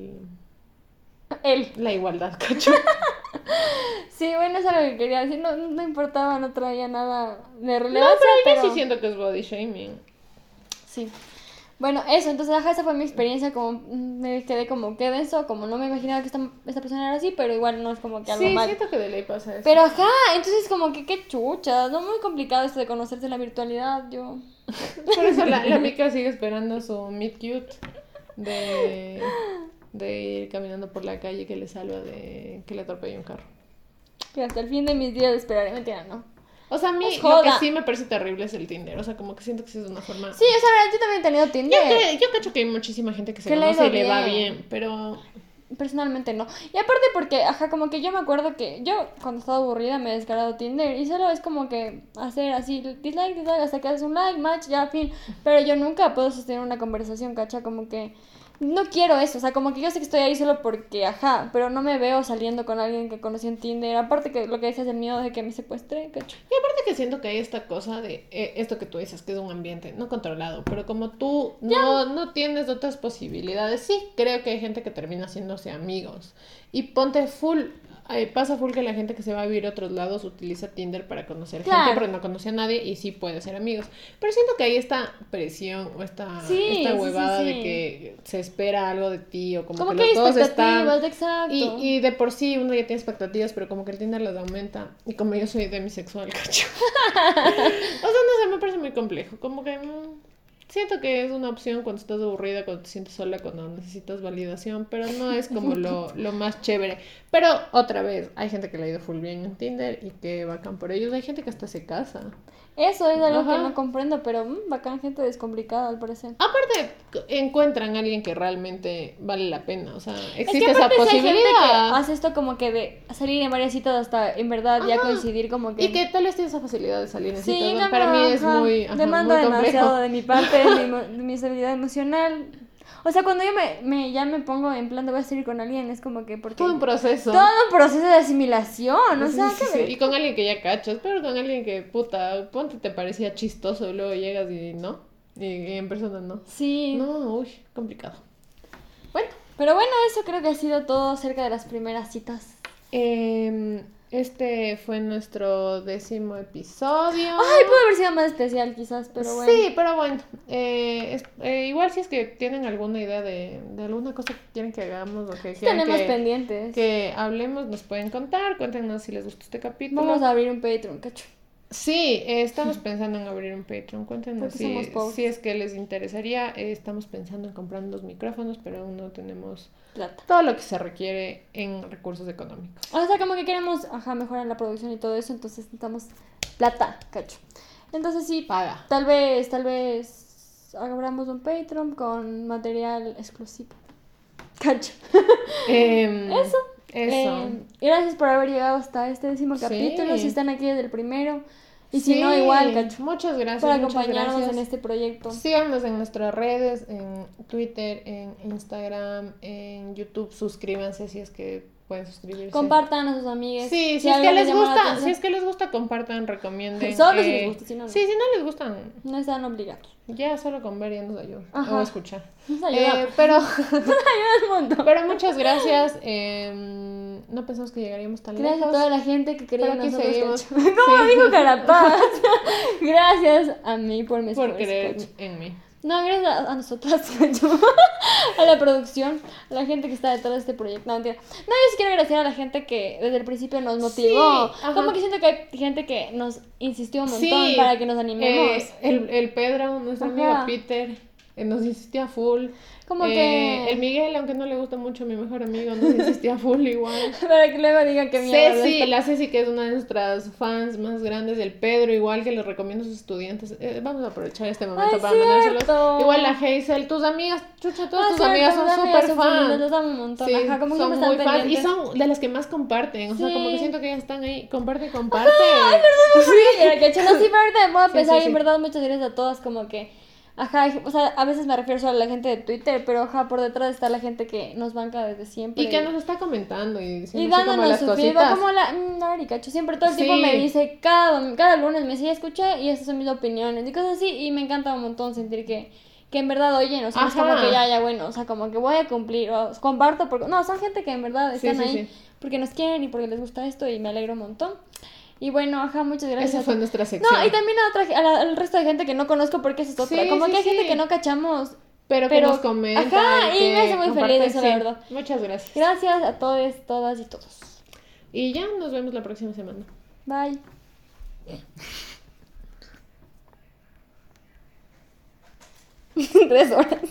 la igualdad, cacho. Sí, bueno, eso es lo que quería decir. No importaba, no traía nada de No, relevancia, pero yo pero... sí siento que es body shaming. Sí. Bueno, eso, entonces, ajá, esa fue mi experiencia, como me quedé como que denso, como no me imaginaba que esta persona era así, pero igual no es como que algo Sí, mal. siento que de ley pasa eso. Pero ajá, entonces como que qué chucha, no muy complicado esto de conocerse en la virtualidad, yo... Por eso la Mica sigue esperando su meet cute de ir caminando por la calle que le salva de que le atropelle un carro. Que hasta el fin de mis días esperaré, mentira, ¿no? O sea, a mí Es lo que joda. sí me parece terrible es el Tinder. O sea, como que siento que sí es una forma... Sí, o sea, yo también he tenido Tinder. Yo cacho que hay muchísima gente que se Que le ha conoce y ido le va bien. bien, pero... Personalmente no. Y aparte porque, ajá, como que yo me acuerdo que yo cuando estaba aburrida me he descargado Tinder y solo es como que hacer así dislike, hasta que haces un like, match, ya, fin. Pero yo nunca puedo sostener una conversación, ¿cacha? Como que no quiero eso, o sea, como que yo sé que estoy ahí solo porque, ajá, pero no me veo saliendo con alguien que conocí en Tinder. Aparte que lo que decías, el miedo de que me secuestre, ¿cacha? Y aparte que siento que hay esta cosa de esto que tú dices, que es un ambiente no controlado, pero como tú no tienes otras posibilidades, sí, creo que hay gente que termina haciéndose amigos. Y ponte full, pasa full que la gente que se va a vivir a otros lados utiliza Tinder para conocer Claro. gente porque no conoce a nadie y sí puede ser amigos. Pero siento que hay esta presión o esta Sí, huevada sí. de que se espera algo de ti o como Como que que hay los dos están... expectativas, exacto. Y de por sí uno ya tiene expectativas, pero como que el Tinder las aumenta. Y como yo soy demisexual, cacho. O sea, no sé, me parece muy complejo. Como que siento que es una opción cuando estás aburrida, cuando te sientes sola, cuando necesitas validación, pero no es como lo más chévere. Pero otra vez, hay gente que le ha ido full bien en Tinder y que bacán por ellos. Hay gente que hasta se casa. Eso es algo Ajá. que no comprendo, pero bacán, gente descomplicada al parecer. Aparte, encuentran a alguien que realmente vale la pena. O sea, Es existe que esa aparte sí hay gente que posibilidad. hace esto como que de salir en varias citas hasta en verdad ya Ajá. coincidir como que... Y que tal vez tiene esa facilidad de salir en Sí, citas, no, para no, mí es ajá. muy Demanda muy complejo. demasiado de mi parte, de mi estabilidad emocional. O sea, cuando yo ya me pongo en plan de voy a salir con alguien, es como que porque... Todo un proceso. Todo un proceso de asimilación, o Sí, sea, sí, qué sí. ver- Y con alguien que ya cachas, pero con alguien que, puta, ponte te parecía chistoso y luego llegas y no. Y en persona no. Sí. No, uy, complicado. Bueno, Pero bueno, eso creo que ha sido todo acerca de las primeras citas. este fue nuestro 10º episodio. Ay, pudo haber sido más especial quizás, pero bueno. Sí, pero bueno, igual si es que tienen alguna idea de alguna cosa que quieren que hagamos o que quieran Tenemos pendientes. que hablemos, nos pueden contar, cuéntenos si les gustó este capítulo. Vamos a abrir un Patreon, cacho. Sí, estamos pensando en abrir un Patreon, cuéntenos Porque somos pobres. si es que les interesaría. Estamos pensando en comprar dos micrófonos, pero aún no tenemos Plata. todo lo que se requiere en recursos económicos. O sea, como que queremos, mejorar la producción y todo eso, entonces necesitamos plata, cacho. Entonces sí, Paga. tal vez abramos un Patreon con material exclusivo. Cacho. Eso. Y gracias por haber llegado hasta este 10º Sí. capítulo. Si están aquí desde el primero, Y si no, igual, cacho. Muchas gracias. Por muchas acompañarnos gracias. en este proyecto. Síganos en nuestras redes, en Twitter, en Instagram, en YouTube. Suscríbanse si es que pueden suscribirse. Compartan a sus amigues. Sí, si es que les gusta, si es que les gusta, compartan, recomienden. Solo si les gusta, si no, no. Sí, si no les gustan, no están obligados. ya solo con ver ya nos ayuda. Ajá. O escuchar. Nos ayuda. Pero, Nos ayuda un montón. pero muchas gracias. No pensamos que llegaríamos tan Gracias lejos. a toda la gente que cree en Pero aquí nosotros. seguimos. Como Sí. dijo Carapaz. Gracias a mí por mi Por esfuerzo, creer cacho. en mí. No, gracias a nosotras, cacho. A la producción, a la gente que está detrás de este proyecto. No, mentira. No, yo sí quiero agradecer a la gente que desde el principio nos motivó. Sí, ajá. Como que siento que hay gente que nos insistió un montón Sí, para que nos animemos. El Pedro, nuestro amigo Ajá. Peter, nos insistía full. Como que... El Miguel, aunque no le gusta mucho mi mejor amigo, nos insistía full igual. Para que luego digan que mierda. Ceci, la Ceci, que es una de nuestras fans más grandes, el Pedro, igual que le recomiendo a sus estudiantes. Vamos a aprovechar este momento Ay, para cierto. mandárselos. Igual la Hazel, tus amigas, chucha, todas tus cierto, amigas son mis amigas súper son lindas, fans. les amo un montón. Sí, Ajá, como que son siempre muy están fans y pendientes. son de las que más comparten. O sea, como que Sí. siento que ellas están ahí, comparte, comparte. Mira, que chulo, sí, pero ahorita me voy a Sí, pensar sí, y en sí. verdad muchas gracias a todas, como que, ajá, o sea, a veces me refiero solo a la gente de Twitter, pero ajá, por detrás está la gente que nos banca desde siempre. Y que nos está comentando y diciendo Y así como dándonos las su cositas. feedback, como la Aricacho, siempre todo el Sí. tiempo me dice, cada lunes me dice, ya escuché y estas son mis opiniones y cosas así, y me encanta un montón sentir que en verdad oyen, o sea, no es como Ajá. que ya, bueno, o sea, como que voy a cumplir, o comparto, porque, no, son gente que en verdad Sí, están sí, ahí sí. porque nos quieren y porque les gusta esto y me alegro un montón. Y bueno, ajá, muchas gracias. Esa a fue to- nuestra sección. No, y también al resto de gente que no conozco porque esa es otra. Sí, Como sí, que hay gente sí. que no cachamos. Pero que nos comenta. Ajá, y me hace muy feliz eso, la sí. verdad. Muchas gracias. Gracias a todos, todas y todos. Y ya nos vemos la próxima semana. Bye. 3 horas.